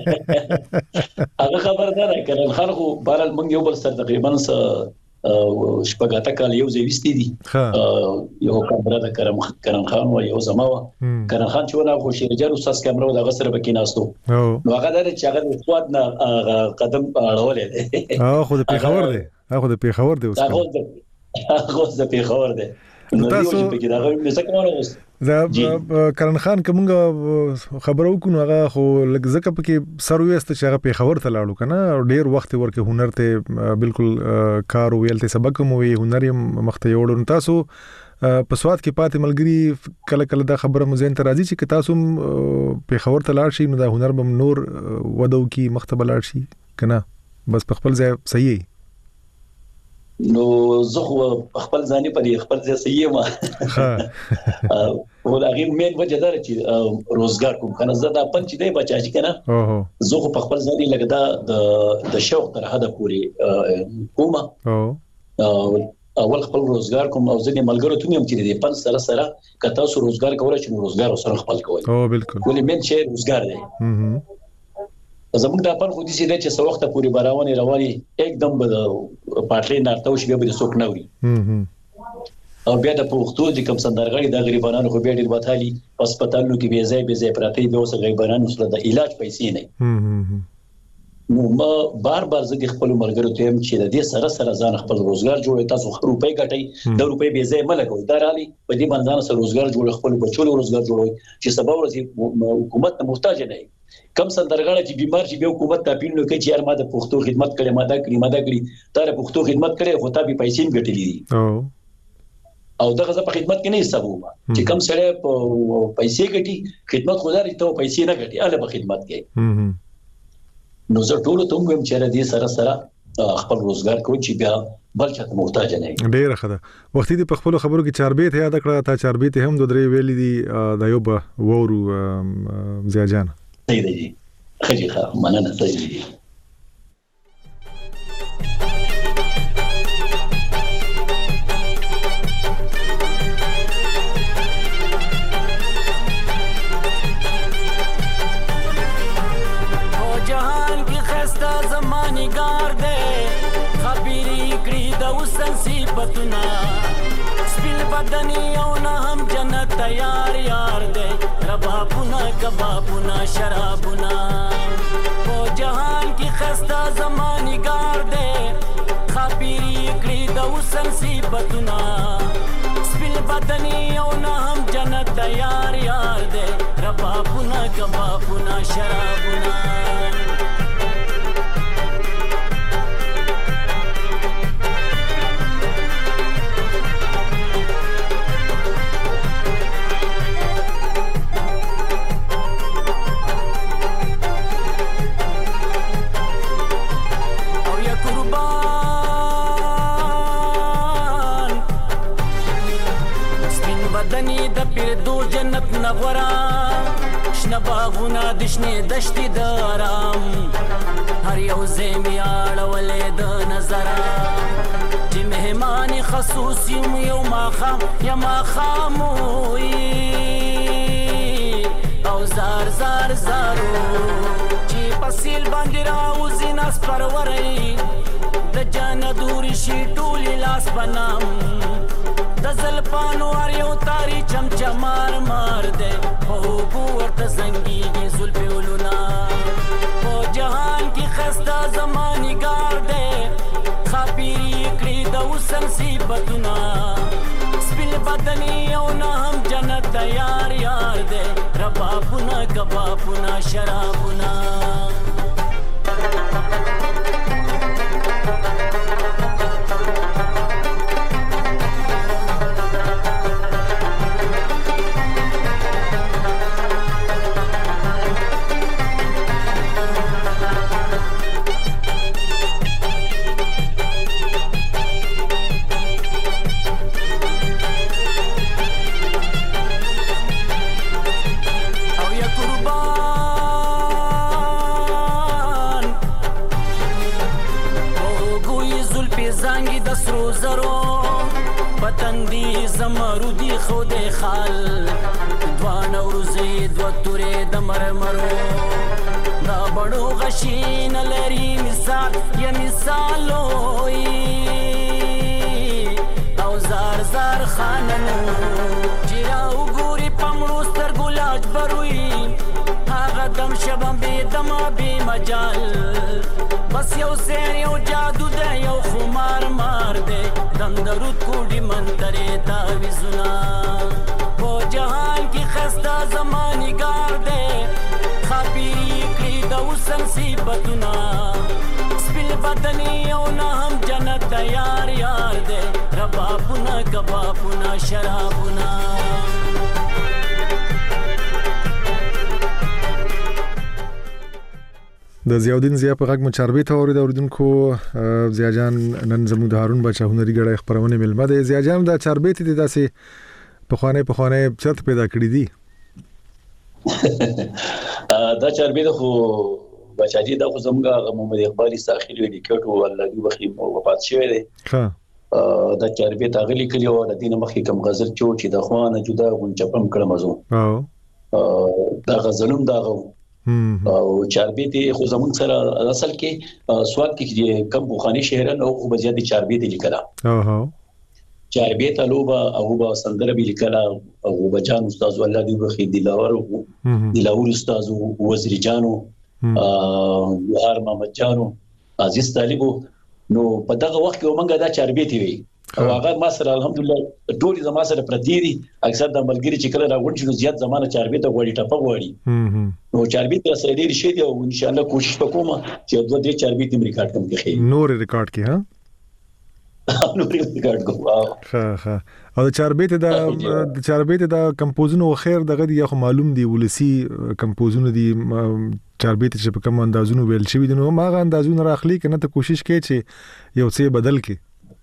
هغه خبر ده کرن خان خو بهرال موږ یو بل سره تقریبا شپږاته کال یو ځای وستې دي یو کامره د کرن خان او یو زماوه کرن خان چې ونه خو شیرجان استاد کامره د غسر بکې ناستو نو هغه د چې هغه سواد نه قدم اړولې دي خو د پیښور دی هغه د پیښور دی اوس هغه د پیښور دی تاسو دا کرن خان کومه خبرو کو نو هغه خو لږه پکې سرويست چې هغه په خبر ته لاړو کنه ډیر وخت ورکه هنر ته بالکل کار ویلته سبق مو وی هنر مخته یوړو تاسو په سواد کې پاتې ملګری کله کله دا خبره مزین ته راځي چې تاسو په خبر ته لاړ شي نو دا هنر بم نور ودو کی مخته بلاړ شي کنه بس په خپل ځای صحیح نو زه خپل ځاني پر خپل ځای صحیح ما ولغه مې وجه دار چې روزګار کوم کنه زه دا پنځ دی بچاجي کنه زه په خپل ځاني لګدا د شوق تر حد پوري کومه اول خپل روزګار کوم او ځنې ملګرو ته هم چې دې پن سره کته سو روزګار کولای چې روزګار سره خپل کوي بالکل ولې من چې روزګار دی زموږ د خپل خو دي چې څو وخت پورې رواني एकदम به پاتلې نارته شي به څوک نه وي او بیا د پښتو د کوم سندرغاړي د غریبانو خو بیا ډیر وتالي هسپتالونو کې به ځای پراته به اوس غریبانو سره د علاج پیسې نه نو ما بار زه خپل مرګرو ته هم چې د دې سره ځان خپل روزګار جوړي، تاسو روپۍ ګټئ، د روپۍ به ځای ملګوي دارالي په دې باندې ځان سره روزګار جوړ، خپل بچو روزګار جوړوي چې سبا ورځي حکومت ته محتاج نه وي. کم سندرغاړي چې بیمار چې به حکومت ته پیل نکړي چې یار ما د پښتو خدمت کړې، ما دا کړی تر پښتو خدمت کړې، خو تا به پیسې هم ګټلې دي او دغه ځکه خدمت کې نه حسابوما چې کم سره پیسې ګټي خدمت خدای ته پیسې نه ګټي اله په خدمت کې. نو زه ټول ته هم چې را دي سره خپل روزګار کوي چې بیا بل چاته محتاج نه وي. ډیره ښه ده. وختي د خپل خبرو کې چاربیت یاد کړه، تا چاربیت هم د درې ویلې دي د یو به وورو ضیا جان. صحیح دی خجی ښه مننه. صحیح دی. صفتنا سپیل بدنی او نه هم جنت تیار یار دے ربابنا کبابنا شرابنا وہ جہان کی خستہ زمانی گار دے خبیری کری دو صفتنا سپیل بدنی او نه هم جنت تیار یار دے ربابنا کبابنا شرابنا نغورا شنه باغونه دشنه دشتي د آرام هر یو زمي اړولې د نظر چې مهمان خصوصي یو ماخام یا ماخاموي او زار زار زارو چې پسیل باندې راوځي ناس پروري د جان دوري شي ټولي لاس بنام دزل پانو هر یو تاری چمچمار مار دے خوبو ورت زنگی گی زلپی علونا وہ جہان کی خستہ زمانی گار دے خاپیری اکڑی دو سنسیبتنا سپیل بدنی او نا ہم جنت تیار یار دے ربابنا کبابنا شرابنا زمرودی خود خال دوان ورزی دو توری دمر مرو دا بڑو غشین لری مثال یا مثالوی او زار زار خاننو جیراو گوری پمرو سترگولاج بروی آغا دم شبم بی دم بی مجال بس یو سیر یو جادو دے یو خمار مار دے دم درود کوڑی منترے تاویزنا وہ جہان کی خستہ زمانی گار دے خبیری کری دو سنسیبتنا سپیل بدنی او نا ہم جنت تیار یار دے ربابنا کبابنا شرابنا د ضیاءالدین ضیا په غږ مچاربي ته اورید اوریدونکو ضیا جان نن زموږ د هارون بچا هنري غړي خبرونه ملمه ده. ضیا جان دا چاربي ته داسې په خوانه چرته پیدا کړی دي دا چاربي د خو بچا دي د خو زموږ محمد اقبال ساخیل لیکټو الله دی بخي وفات شوی دی. ها دا چاربي تاغلی کړي او د دین مخې کم غزل چې د خوانه جدا غونچپم کړم ازو دا غزلوم دا او چاربیتی خو زمون سره اصل کې سواد کې کم بوخاني شهرن او خو بزیاتي چاربیتی لیکلا چاربیت لوبا او با سندره به لیکلا او بجان استاد الله دی بخي دلاور استاد وزیر جانو جوهر محمد جانو عزیز طالبو نو په دغه وخت کې ومنګه دا چاربېتی وي او هغه ما سره الحمدلله ټول زما سره پرتی دي اکثر د ملګری چې کله راغون شي زیات زمانه چاربېته غوړي ټپه غوړي نو چاربېته سره ډېر شي دی او ان شاء الله کوشش وکوم چې دوه دې چاربېته مې ریکارډ کوم کې نور ریکارډ کې ها نو ریکارډ کوم ها او د چاربېته دا کمپوزونو خیر دغه دی خو معلوم دی ولسی کمپوزونو دی چاربېته چې په کوم اندازونو ویل شوی دي نو ماغه اندازونه راخلي کنه ته کوشش کوي چې یو څه بدل کی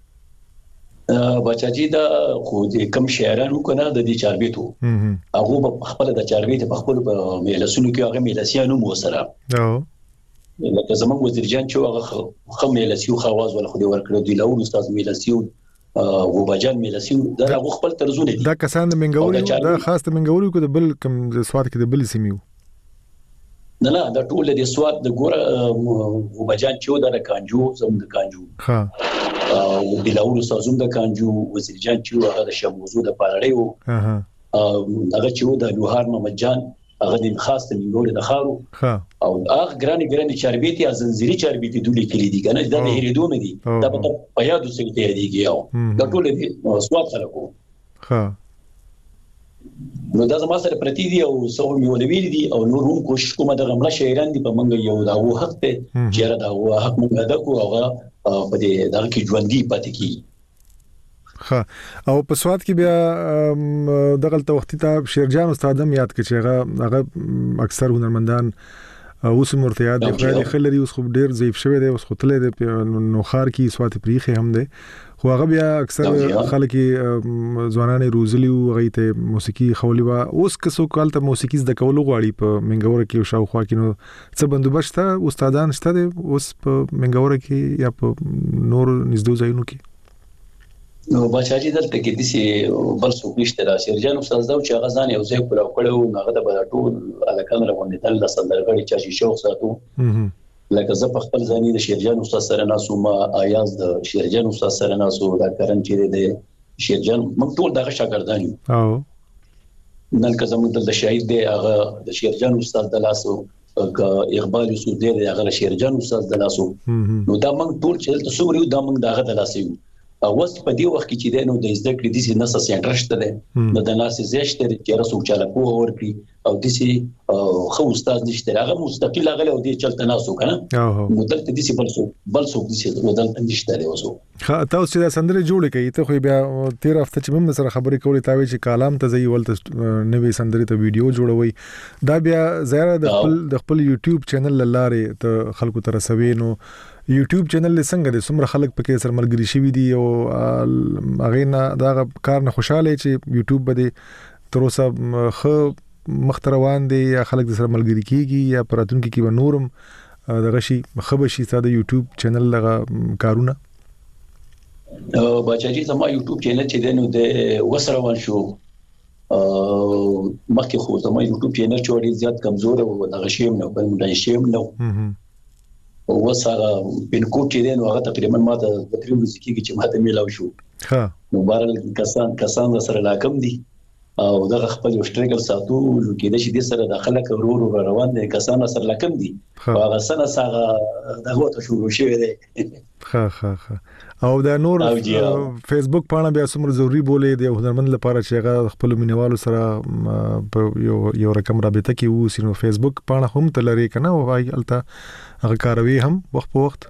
بچاجي دا خو د کم شاعرانو کنه د دې چاربېته هغه په خپل د چاربېته په خپل میلسونو کې هغه میلسیانو مو سره لکه زموږ وزیر جان چې هغه خمیلسیو خواز ول خو دې ورکړو دی لاول استاد میلسیو غوباجان میلسیو دا هغه خپل طرزونه دي دا کسان د منګوري دا خاص د منګوري کو د بل کم سواد کې د بل سیمیو نه دا ټول د سواد د ګوره غوباجان چې دا د کانجو زم د کانجو ها او د لاول استاد د کانجو وزیر جان چې هغه د شموزو د پاړړې وو هغه چې د لوهار محمد جان هغه د خاص د منګوري د خارو او هغه ګراني چاربېتی ازنځيري چاربېتی دوی کلی دي کنه دا د هریدو نه دي دا په یادو سره دیږي او دا ټول دي سواد خلکو نو دا زما سره پرتی دي او سو میولوي دي او نور هم کوشش کوم د غمله شاعران دي په منګ یو دا وو حق ته چیرې دا وو حق موږ ادا کو هغه په دې دا کې ژوندۍ پاتې کی او په سواد کې بیا دغه وخت ته شیرجان استاد هم یاد کړي هغه اکثر هنرمندان اوس مرتیات د خپل خلري اوس خو ډیر ضعیف شوی دی اوس خپلې د نوخار کې سواد پریخه هم دی خو هغه بیا اکثر خلک ځوانان روزلی او غي ته موسیقي خولي وا اوس کسو کال ته موسیقي د کولو غواړي په منګور کې او شاوخوا کې نو څه بندوبست استادان شته اوس په منګور کې یا په نور نږدې ځایونو کې نو بچاجي دلته کې د سي بل څوک نشته را شیرجان استاد دا چې هغه ځان یو ځای کولو کړو هغه د بلټول الکان راغونډه تل د سندرغړي چې شوق ساتو لکه زه په خپل ځاني د شیرجان استاد سره ناسو ما آیاز د شیرجان استاد سره ناسو دا کرن چې د شیرجان موږ ټول دغه شاګردان یو او نن که زموږ د شاهد دی هغه د شیرجان استاد د لاسو اقبال یوسف دی هغه شیرجان استاد د لاسو نو دا موږ ټول چې تاسو ورو دا موږ دغه د لاسو اوس په دې وخت کې چې د نو د زده کړې د سي نسس سنټر شته ده د ناس زیشته چې رسو چاله په ورکی او د سي خو استاد نشته هغه مستقل هغه او دې چلته ناسو کنه نو دلته د سي بل څه د سي دلته نشته دی اوسو تاسو چې سندره جوړ کړئ ته خو بیا 13 هفته چې موږ سره خبرې کولې تاوي چې کالام ته زی ولته نوې سندره ته ویډیو جوړوي دا بیا زیاره د خپل یوټیوب چینل لاره ته خلکو ته رسوي نو یوټیوب چینل څنګه د څومره خلک پکې سره ملګری شوي دي او هغه نه دا کار نه خوشاله چې یوټیوب باندې تر اوسه خو مختروان دي یا خلک سره ملګری کیږي یا پراتونکو کې نورم دغه شي خبرشي ساده یوټیوب چینل لغه کارونه بچاجي زما یوټیوب چینل چې دنو د وسروان شو مخکې خو زما یوټیوب چینل چې ډیر زیات کمزور او دغه شیم نه بل مډای شیم نو او وسره پینکوټ چې دین هغه تقریبا ما د تقریبا موسیقي کې چې ماته میلاو شو نو بارل کسان سره لاکم دي او دغه خپل اشتراکل ساتو کې د شي سره داخله کورو روان دي کسان سره لاکم دي هغه سره سره دغه ته شروع شوی دی او دا نور فیسبوک پاڼه بیا څومره ضروری بولې دی هنرمند لپاره چې هغه خپل مینوالو سره په یو رقم رابطه کې وو سينو فیسبوک پاڼه هم تلري کنه او الته هغه کاروي هم وخت په وخت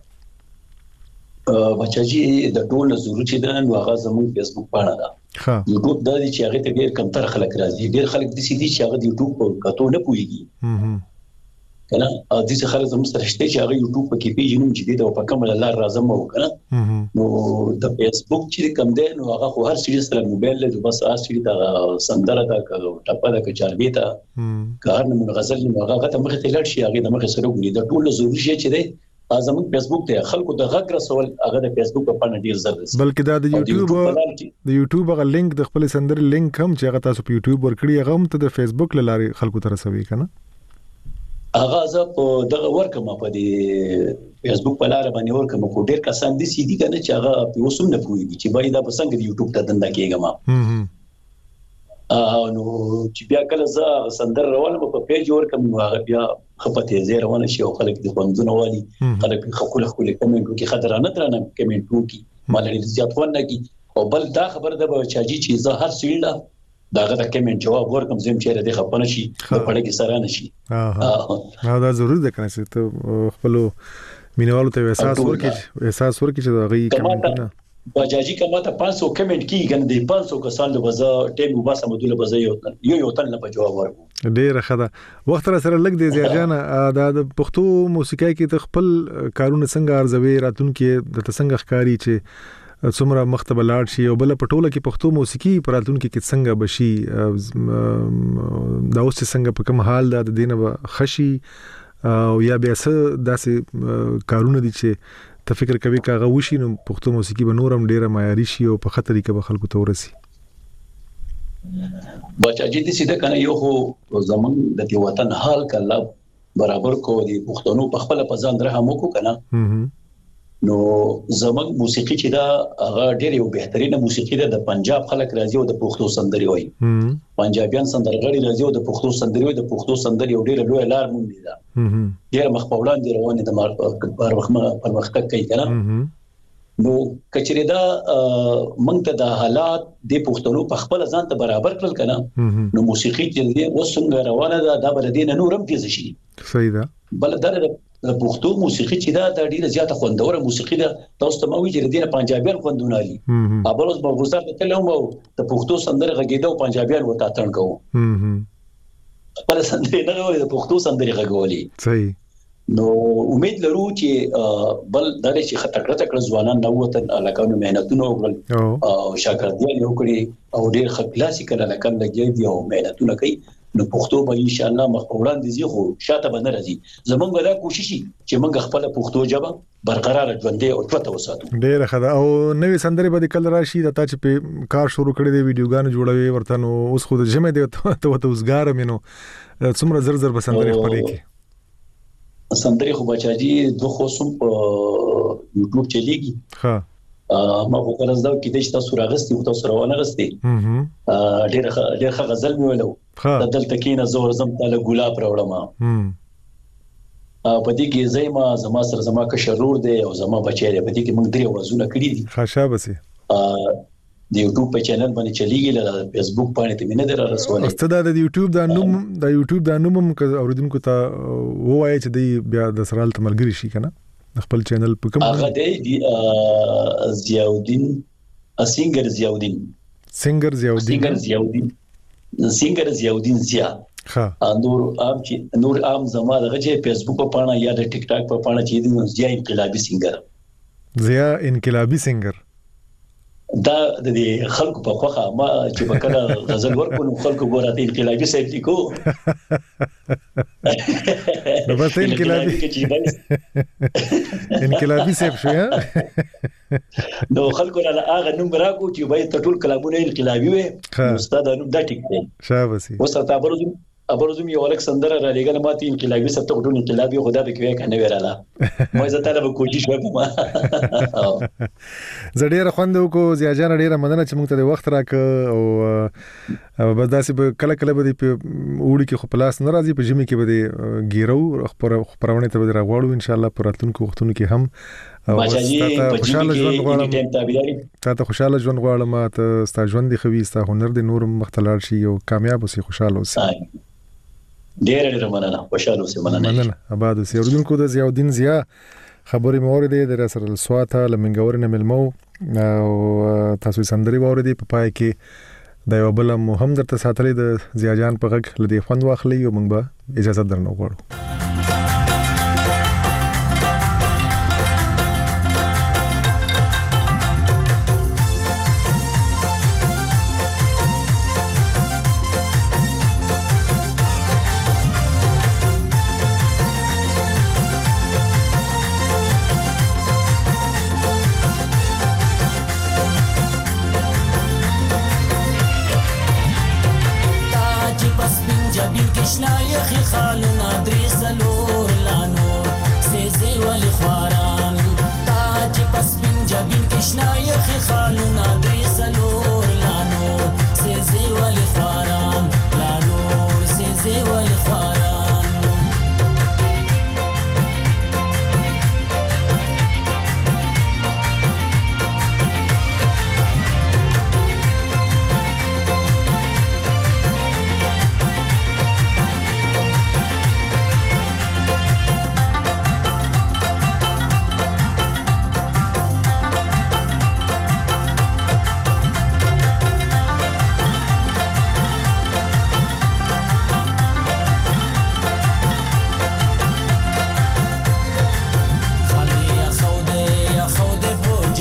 بچاجي د ټول ضرورت چې د نن هغه زموږ فیسبوک پاڼه ده یوټیوب د دې چې هغه ته ډیر کم تر خلک راځي ډیر خلک د سې دي چې هغه د یوټیوب په کتو نه پويږي کنه ا دې څه خلک زموږ سره شته چې هغه یوټیوب په کې پیژنم چې د په کومه لار راځم او کنه نو د فیسبوک چې کم دی نو هغه خو هر څه سره موبایل له بس اصلي د سندره د ټپه د چاربیتا کار نه غزل نه هغه ته مخه ته لړ شي هغه د مخه سره ګوري د ټول ضروري شي چې دی زموږ فیسبوک ته خلکو د غږ رسول هغه د فیسبوک په پاڼه ډیر زر رسي بلکې دا د یوټیوب هغه لینک د خپل سندره لینک هم چې هغه تاسو په یوټیوب ورکړي هغه هم ته د فیسبوک لاره خلکو ته رسوي کنه هغه زه په دغه ورکم په دې فیسبوک په لار باندې ورکم کو ډیر کسان دي سې دي کنه چې هغه په وسوم نه پوي چې باید دا په څنګه د یوټیوب ته دنده کېږم نو چې بیا کله ز سندر روانم په پیج ورکم هغه بیا خپته زه روان شي او خلک د خوندونه والی خلک خپل کمنټو کې خطرانه ترانه کمنټو کې مالې زیات ونه کی او بل دا خبر ده بچاجي چې زه هر سیل داغه د کمنټ جواب ورکم زم چې د خپنه شي په پړه کې سره نشي دا ضروري ده کنه چې ته خپل مینوالو ته احساس ورکړي چې دا غي کمنټونه بجاجي کما ته 500 کمنټ کی کنه د 500 کسان له وزا ټیم وباسه مدله وزا یو تن نه جواب ورکو ډیر خدا وخت سره لګ دی زیاجان د پښتو موسیقۍ کې ته خپل کارونه څنګه ارزوي راتون کې د څنګه ښکاری چې څومره مختبه لاړ شي او بل پټوله کې پښتو موسیقي پراتون کې څنګه بشي دا اوس څنګه په کوم حال د دینه خشي او یا بیا څه داسې کارونه دي چې ته فکر کوي کاغه وشي نو پښتو موسیقي به نورم ډیره معیاري شي او په خطرې کې به خلکو ته ورسي بچا جدي سیده کنه یو خو زمون د دې وطن حال کله برابر کو دي پښتنو په خپل په ځان درهم کو کنه نو زمون موسیقي چې دا هغه ډېر یو بهترینه موسیقي ده د پنجاب خلک راځي او د پښتو سندري وایي پنجابیان سندرغړي راځي او د پښتو سندري وایي د پښتو سندري یو ډېر لوی لار مونږ دي دا ډېر مخ په وړاندې روانه د پرمختګ کوي کنه نو کچری دا مونږ ته د حالات د پښتنو په خپل ځان ته برابر کړل کنه نو موسیقي چې وسنګ روانه ده د بلدین نورم تیز شي صحیح ده بل د پښتو موسیقي چې دا د ډیره زیاته خوندوره موسیقي ده تاسو ته مو وی چې د پنجابیان خوندونه دي ابلوز په وزار ته له مو د پښتو سندره غږیدو پنجابیان وتا تړ کوو خپل سندره نه غوړي د پښتو سندره غږولي صحیح نو امید لرو چې بل د دې خطر ځوانان نو وطن علاقانو مهنتونه وکړل او شاګردان یو کړی او ډیر کلاسیکل علاقان لګي دي او مهنتونه کوي نو پښتو به ان شاء الله مخ وړاندې زی خو شاته به نه راځي زمونږ غلا کوشش چې موږ خپل پښتو ژبه برقرار ژوندې او ټوته وساتو ډیر خدا او نوې سندري به کل راشي د تا چې په کار شروع کړی دی ویډیوګان جوړوي ورته نو اوس خو د جمع دی ته اوسګار مینو څومره زر به سندري خپلې کی سندري خو بچاجي دوه خو سم په یوټیوب چلیږي ها ما په کله زده کې د تاسو راغستي او تاسو روانه غستي ډېر غزل مې ولو د دلته کې نه زور زم تعالی ګلاب راوړم په دې کې زما سره زما کشرور دی او زما بچی دی په دې کې موږ درې وازونه کړی دي خاصه بسي د یوټیوب په چینل باندې چلیږي له فیسبوک باندې ته مینه در رسولې استاد د یوټیوب د نوم اوریدونکو ته وایي چې دی بیا د سرال تملګری شي کنه خپل چینل په کوم هغه دی ضیاءالدین سینگر ضیاءالدین ضیا نور عام زما دغه چې فیسبوک په پاڼه یا د ټیک ټاک په پاڼه چې دی ضیا انقلابی سینگر دا د خلکو په خوخه ما چې بکله غزل ورکو نو خلکو ګوره د انقلابی سیف لیکو نو بس انقلابی سیف شو یا نو خلکو را هغه نوم راکو چې باید ټول کلامونه انقلابی وي استاد نوم دا ټیک دی شاباسي وسه ابرزم یو الکسندر را لګل ماته انقلابی ستو ټول انقلابی خدا به کوي کنه وراله مې زه طالب کوشش وکم زړه خوندو کو زیاجان ډیره مننه چې موږ ته وخت راک او بس داسې کله کله به په وړي کې خپلاس ناراضي په جمی کې به ګیرو خبرونه ته به راغواړو ان شاء الله پر راتلونکو وختونو کې هم او خوشاله ژوند غواړم تاسو خوشاله ژوند غواړم ته ستا ژوند دی خوي ستا هنر دی نور مختلف شي او کامیاب اوسې خوشاله اوسې ډېر مننه خوشاله اوسې مننه آباد اوسې اوریدونکو د ضیاءالدین ضیا خبرې مورید د رسل السواته لمنګور نه ملمو او تاسو سندري ووري په پای کې د یو بل مهم درته ساتلې د ضیاءجان په غږ لدی خوند واخلي او موږ به اجازه درنو غواړو خالنا دري سلور لانو سيزي والخواران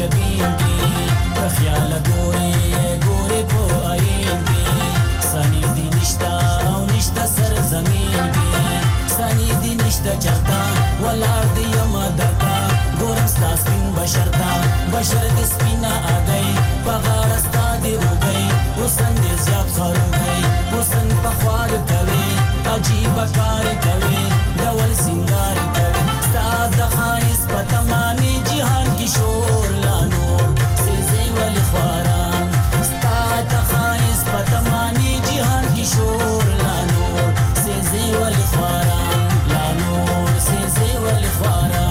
جبین کی خیال ګورې په عین کی سانی دی نشتا او نشتا سر زمین کی سانی دی نشتا چرتا ولار دی یمدتا ګورم ستا سپین بشر دی سپینا آگئی پغارستا دی روگئی حسن دی زیاب خروگئی حسن پخوار کوي عجیب کار کوي ډول سنگار کوي ستا د خایس په تمامي جهان کی شور لا نور سيزي ولي خواران ستا د خایس په تمامي جهان کی شور لا نور سيزي ولي خواران لا نور سيزي ولي خواران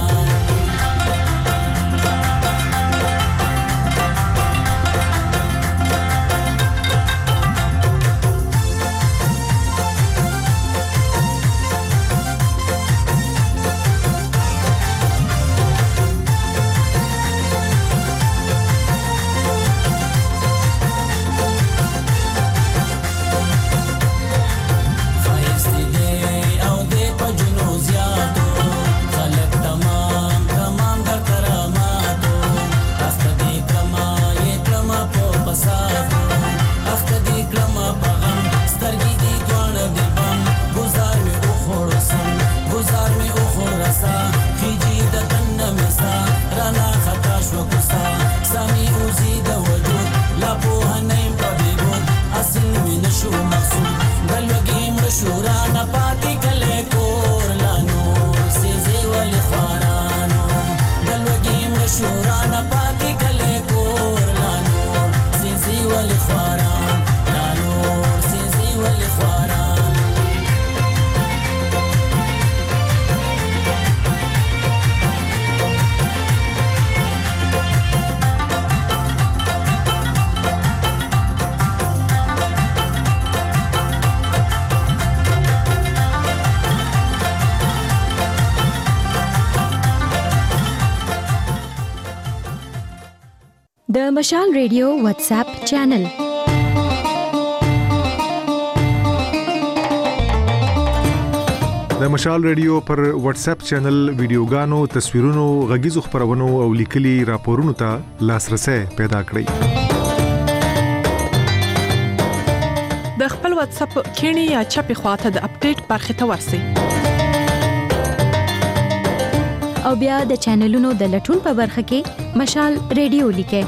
د مشال ریډیو واتس اپ چینل د مشال ریډیو پر واتس اپ چینل ویډیوګانو، تصویرونو، غږیزو خبرونو او لیکلي راپورونو ته لاسرسي پیدا کړئ. د خپل واتس اپ کینی یا چپی خواته د اپډیټ برخه ته ورسئ. او بیا د چینلونو د لټون په برخه کې مشال ریډیو لیکئ.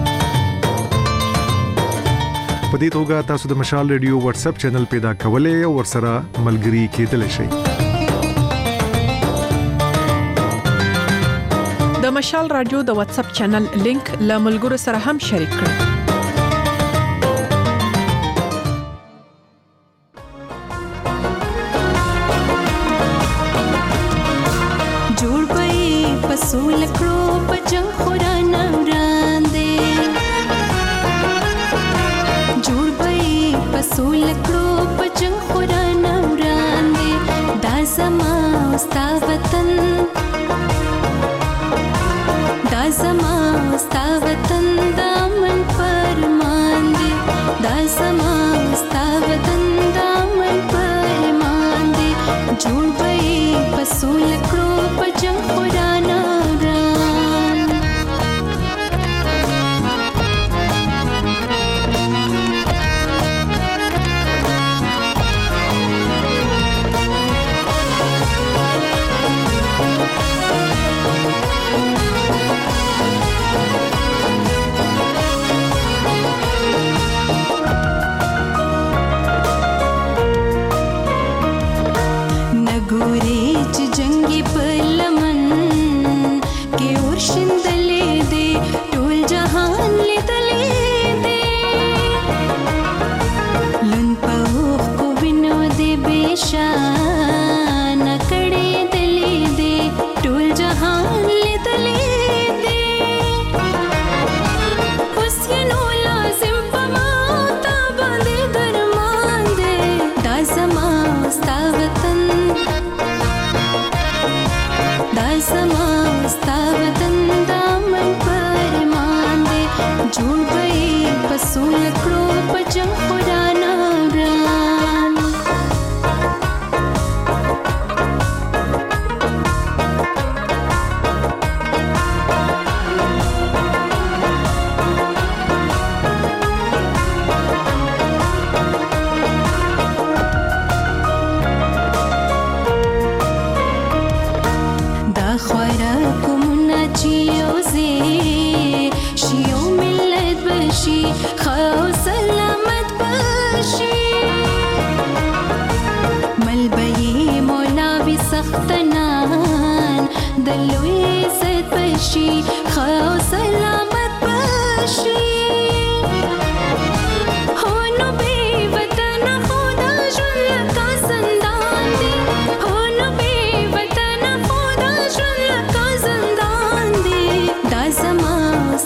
په دې توګه تاسو د مشال ریډیو واتس اپ چینل پیدا کولای او ورسره ملګري کېدلی شئ. د مشال رادیو د واتس اپ چینل لینک له ملګرو سره هم شریک کړئ. پسول کړو پجنګ خوران وړاندې جوړ به پسول کړو پجنګ خوران وړاندې دا زما ستا وطن دا زما ستا وطن دا من په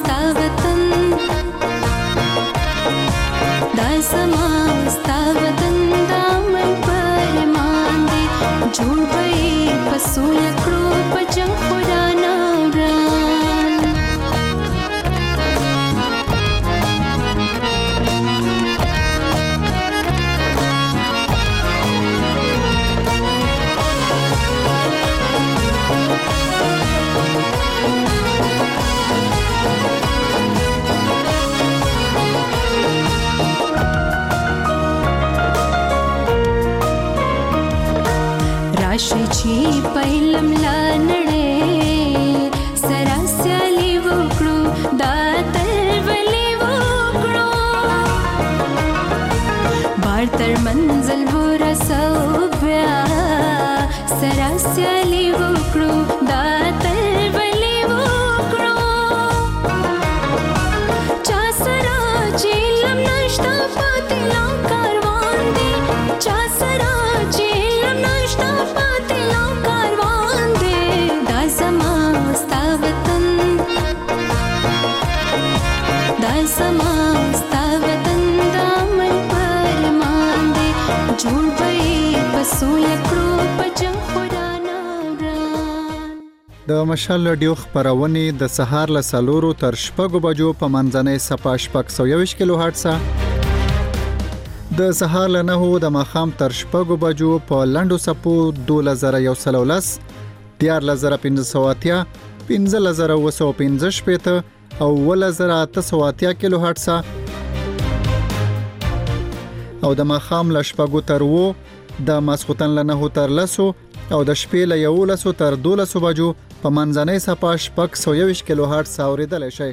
ستا وطن دا زما ستا وطن دا من پرمان دی جوړ بې پسو لکړو په جنگ خورانه وران راشي چې پهلم لا نړۍ سره سیالي وکړو دا تلولي وکړو بار تر منزل ورسو بیا سره سیالي وکړو دا تلولي وکړو چا سره چې لم نشتا پاتې لا کاروان دی چا سره چې لم نشتا د مشال رادیو خبرونه د سهار له 4 تر 6 بجو په منځنۍ صفه 621 کیلو هرتز د سهار له 9 د ماخام تر 6 بجو په لندو سپو 2113 14580 15015 او 1880 کیلو هرتز او د ماخام له 6 تر 9 د ماسختن له 9 تر 10 او د شپې له 11 تر 12 بجو په منځنۍ صفه 621 کیلو هرتز اوریدل شي